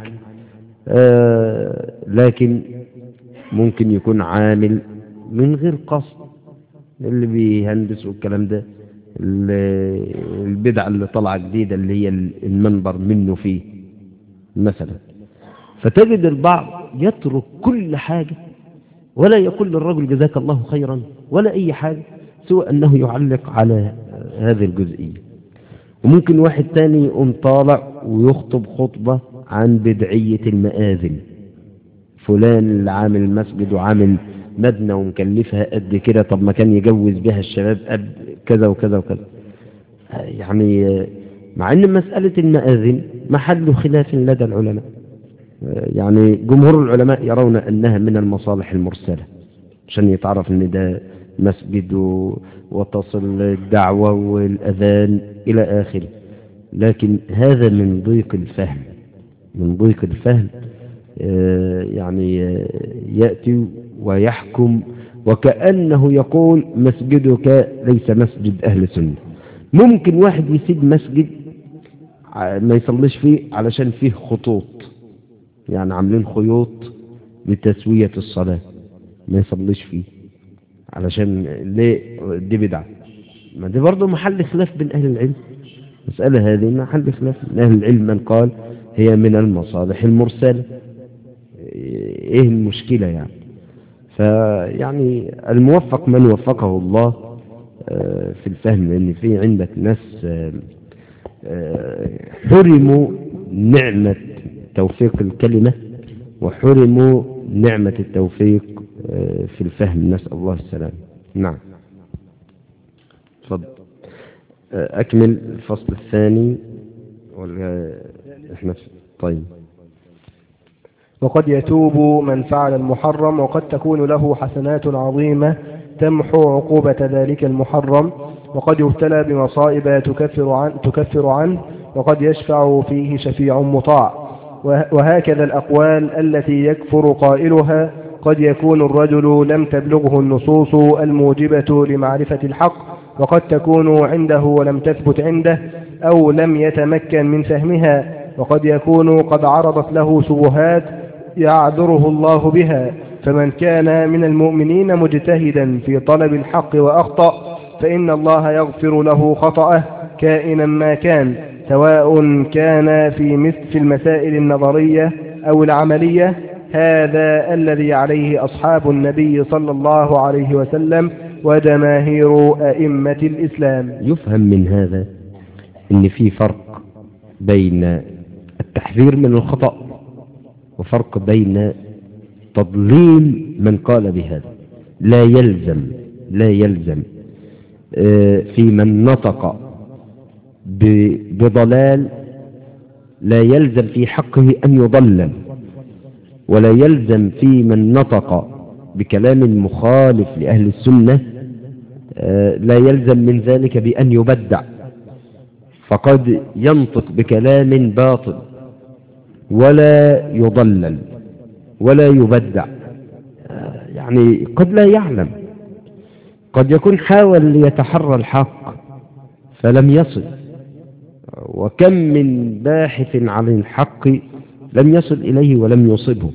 S1: لكن ممكن يكون عامل من غير قصد، اللي بيهندس والكلام ده البدعة اللي طلع جديدة اللي هي المنبر منه فيه مثلا. فتجد البعض يترك كل حاجة ولا يقول للرجل جزاك الله خيرا ولا أي حاجة سوى أنه يعلق على هذه الجزئية. وممكن واحد تاني يقوم طالع ويخطب خطبة عن بدعية المآذن، فلان اللي عامل مسجد وعامل مبنى ومكلفها قد كده، طب ما كان يجوز بها الشباب قد كذا وكذا وكذا. يعني مع ان مسألة المآذن محل خلاف لدى العلماء، يعني جمهور العلماء يرون أنها من المصالح المرسلة عشان يتعرف أن ده مسجد وتصل الدعوة والأذان إلى آخره. لكن هذا من ضيق الفهم، من ضيق الفهم يعني يأتي ويحكم وكأنه يقول مسجدك ليس مسجد أهل سنة. ممكن واحد يسيب مسجد ما يصليش فيه علشان فيه خطوط، يعني عاملين خيوط لتسوية الصلاة، ما يصليش فيه علشان ليه؟ دي بدعة. ما دي برضه محل خلاف بين أهل العلم، مسألة هذه محل خلاف بين أهل العلم. من قال هي من المصالح المرسلة، ايه المشكلة يعني؟ فيعني الموفق من وفقه الله في الفهم، لأن في عندك ناس حرموا نعمة توفيق الكلمة وحرموا نعمة التوفيق في الفهم، نسأل الله السلام. نعم تفضل أكمل الفصل الثاني ولا احنا طيب.
S2: وقد يتوب من فعل المحرم وقد تكون له حسنات عظيمة تمحو عقوبة ذلك المحرم، وقد يبتلى بمصائب تكفر, عن تكفر عنه، وقد يشفع فيه شفيع مطاع. وهكذا الأقوال التي يكفر قائلها قد يكون الرجل لم تبلغه النصوص الموجبة لمعرفة الحق، وقد تكون عنده ولم تثبت عنده أو لم يتمكن من فهمها، وقد يكون قد عرضت له شبهات يعذره الله بها. فمن كان من المؤمنين مجتهدا في طلب الحق وأخطأ فإن الله يغفر له خطأه كائنا ما كان، سواء كان في مثل في المسائل النظرية أو العملية. هذا الذي عليه أصحاب النبي صلى الله عليه وسلم وجماهير أئمة الإسلام.
S1: يفهم من هذا أن في فرق بين التحذير من الخطأ وفرق بين تضليل من قال بهذا. لا يلزم لا يلزم في من نطق بضلال، لا يلزم في حقه أن يضلل، ولا يلزم في من نطق بكلام مخالف لأهل السنة لا يلزم من ذلك بأن يبدع. فقد ينطق بكلام باطل ولا يضلل ولا يبدع، يعني قد لا يعلم، قد يكون حاول ليتحرى الحق فلم يصل. وكم من باحث عن الحق لم يصل إليه ولم يصبه.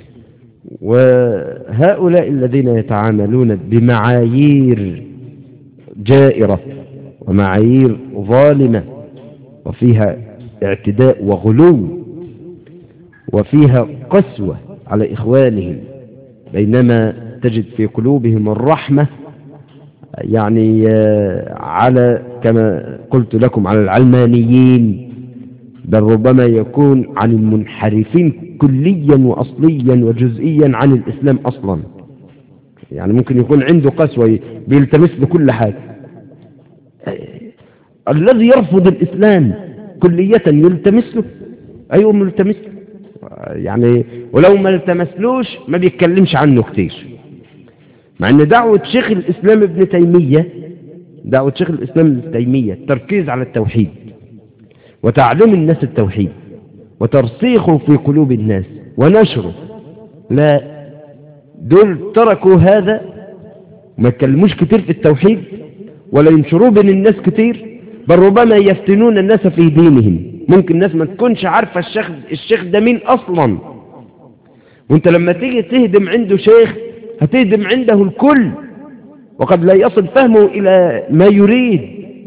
S1: وهؤلاء الذين يتعاملون بمعايير جائرة ومعايير ظالمة وفيها اعتداء وغلو وفيها قسوة على إخوانهم، بينما تجد في قلوبهم الرحمة، يعني على كما قلت لكم على العلمانيين، بل ربما يكون عن المنحرفين كليا وأصليا وجزئيا عن الإسلام أصلا. يعني ممكن يكون عنده قسوة بيلتمس له كل حاجة. الذي يرفض الإسلام كلية يلتمس له، أيوه ملتمس له يعني، ولو ما التمسلوش ما بيتكلمش عنه كتير. مع ان دعوة شيخ الإسلام ابن تيمية دعوة شيخ الإسلام ابن تيمية التركيز على التوحيد وتعليم الناس التوحيد وترسيخه في قلوب الناس ونشره، لا، دول تركوا هذا ما يتكلموش كتير في التوحيد ولا ينشروه بين الناس كتير، بل ربما يفتنون الناس في دينهم. ممكن الناس ما تكونش عارفة الشيخ الشيخ ده مين أصلا، وانت لما تيجي تهدم عنده شيخ هتهدم عنده الكل، وقد لا يصل فهمه إلى ما يريد.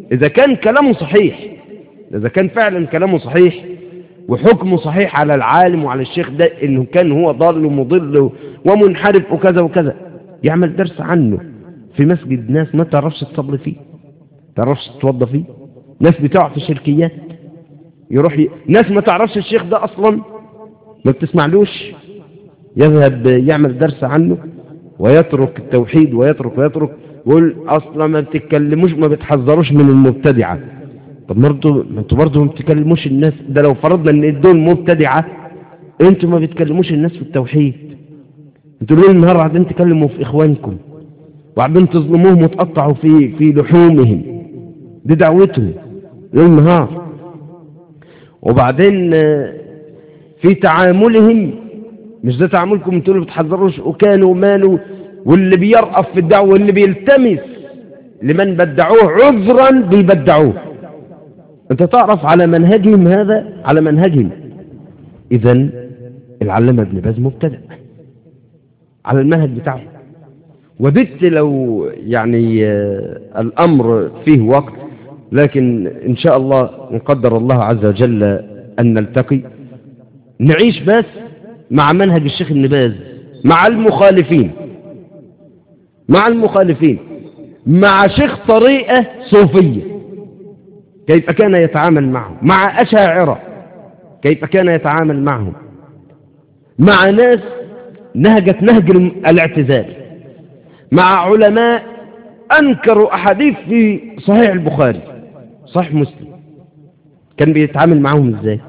S1: إذا كان كلامه صحيح، إذا كان فعلا كلامه صحيح وحكمه صحيح على العالم وعلى الشيخ ده إنه كان هو ضال ومضل ومنحرف وكذا وكذا، يعمل درس عنه في مسجد ناس ما تعرفش تصلي فيه، تعرفش تتوضى فيه، ناس بتقع في شركيات، يروح ي... ناس ما تعرفش الشيخ ده أصلا، ما بتسمعلوش، يذهب يعمل درس عنه ويترك التوحيد ويترك ويترك ويقول أصلا ما بتتكلموش ما بتحذروش من المبتدعة. طب برضه انتوا برضه ما بتكلموش الناس، ده لو فرضنا ان دول مبتدعة انتوا ما بتكلموش الناس في التوحيد، انتوا ليل النهار قاعدين تكلموا في اخوانكم وقاعدين تظلموهم وتقطعوا في في لحومهم، دي دعوتهم ليل النهار. وبعدين في تعاملهم مش ده تعاملكم، انتوا اللي بتحذروش وكانوا مالوا، واللي بيرأف في الدعوة واللي بيلتمس لمن بدعوه عذرا بيبدعوه. انت تعرف على منهجهم هذا، على منهجهم. اذن العلامة ابن باز مبتدع على المنهج بتاعه. وددت لو يعني الامر فيه وقت، لكن ان شاء الله نقدر الله عز وجل ان نلتقي نعيش بس مع منهج الشيخ ابن باز، مع المخالفين، مع المخالفين مع شيخ طريقة صوفية كيف كان يتعامل معهم، مع أشاعرة كيف كان يتعامل معهم، مع ناس نهجت نهج الاعتزال، مع علماء أنكروا أحاديث في صحيح البخاري صحيح مسلم، كان بيتعامل معهم إزاي؟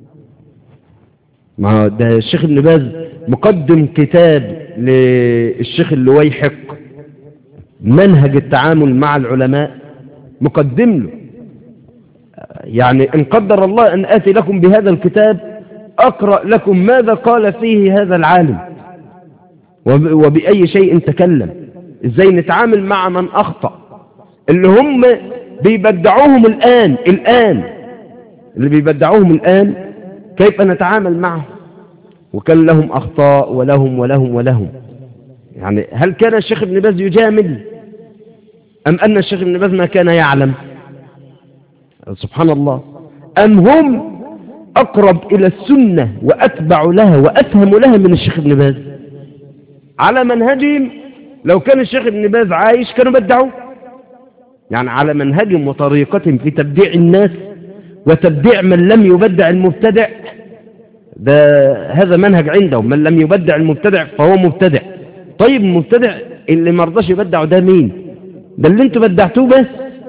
S1: ما ده الشيخ ابن باز مقدم كتاب للشيخ اللويحق منهج التعامل مع العلماء، مقدم له. يعني إن قدر الله أن آتي لكم بهذا الكتاب أقرأ لكم ماذا قال فيه هذا العالم وبأي شيء تكلم، إزاي نتعامل مع من أخطأ، اللي هم بيبدعوهم الآن الآن اللي بيبدعوهم الآن كيف نتعامل معهم، وكان لهم أخطاء ولهم ولهم ولهم. يعني هل كان الشيخ ابن باز يجامل أم أن الشيخ ابن باز ما كان يعلم؟ سبحان الله. أم هم أقرب إلى السنة وأتبع لها وأفهم لها من الشيخ ابن باز؟ على منهجهم لو كان الشيخ ابن باز عايش كانوا بدعوا، يعني على منهجهم وطريقتهم في تبديع الناس وتبديع من لم يبدع المبتدع، ده هذا منهج عندهم، من لم يبدع المبتدع فهو مبتدع. طيب المبتدع اللي ما رضاش يبدعه ده مين؟ ده اللي انتوا بدعتوه بس.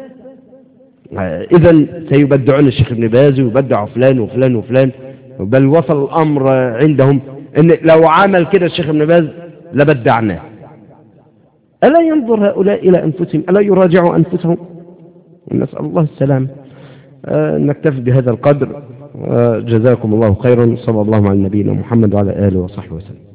S1: اذا سيبدعون الشيخ ابن باز ويبدعوا فلان وفلان وفلان، بل وصل الامر عندهم ان لو عمل كده الشيخ ابن باز لبدعناه. الا ينظر هؤلاء الى انفسهم؟ الا يراجعوا انفسهم؟ نسال الله السلام. أه نكتفي بهذا القدر. أه جزاكم الله خيرا. صلى الله على نبينا محمد وعلى اله وصحبه وسلم.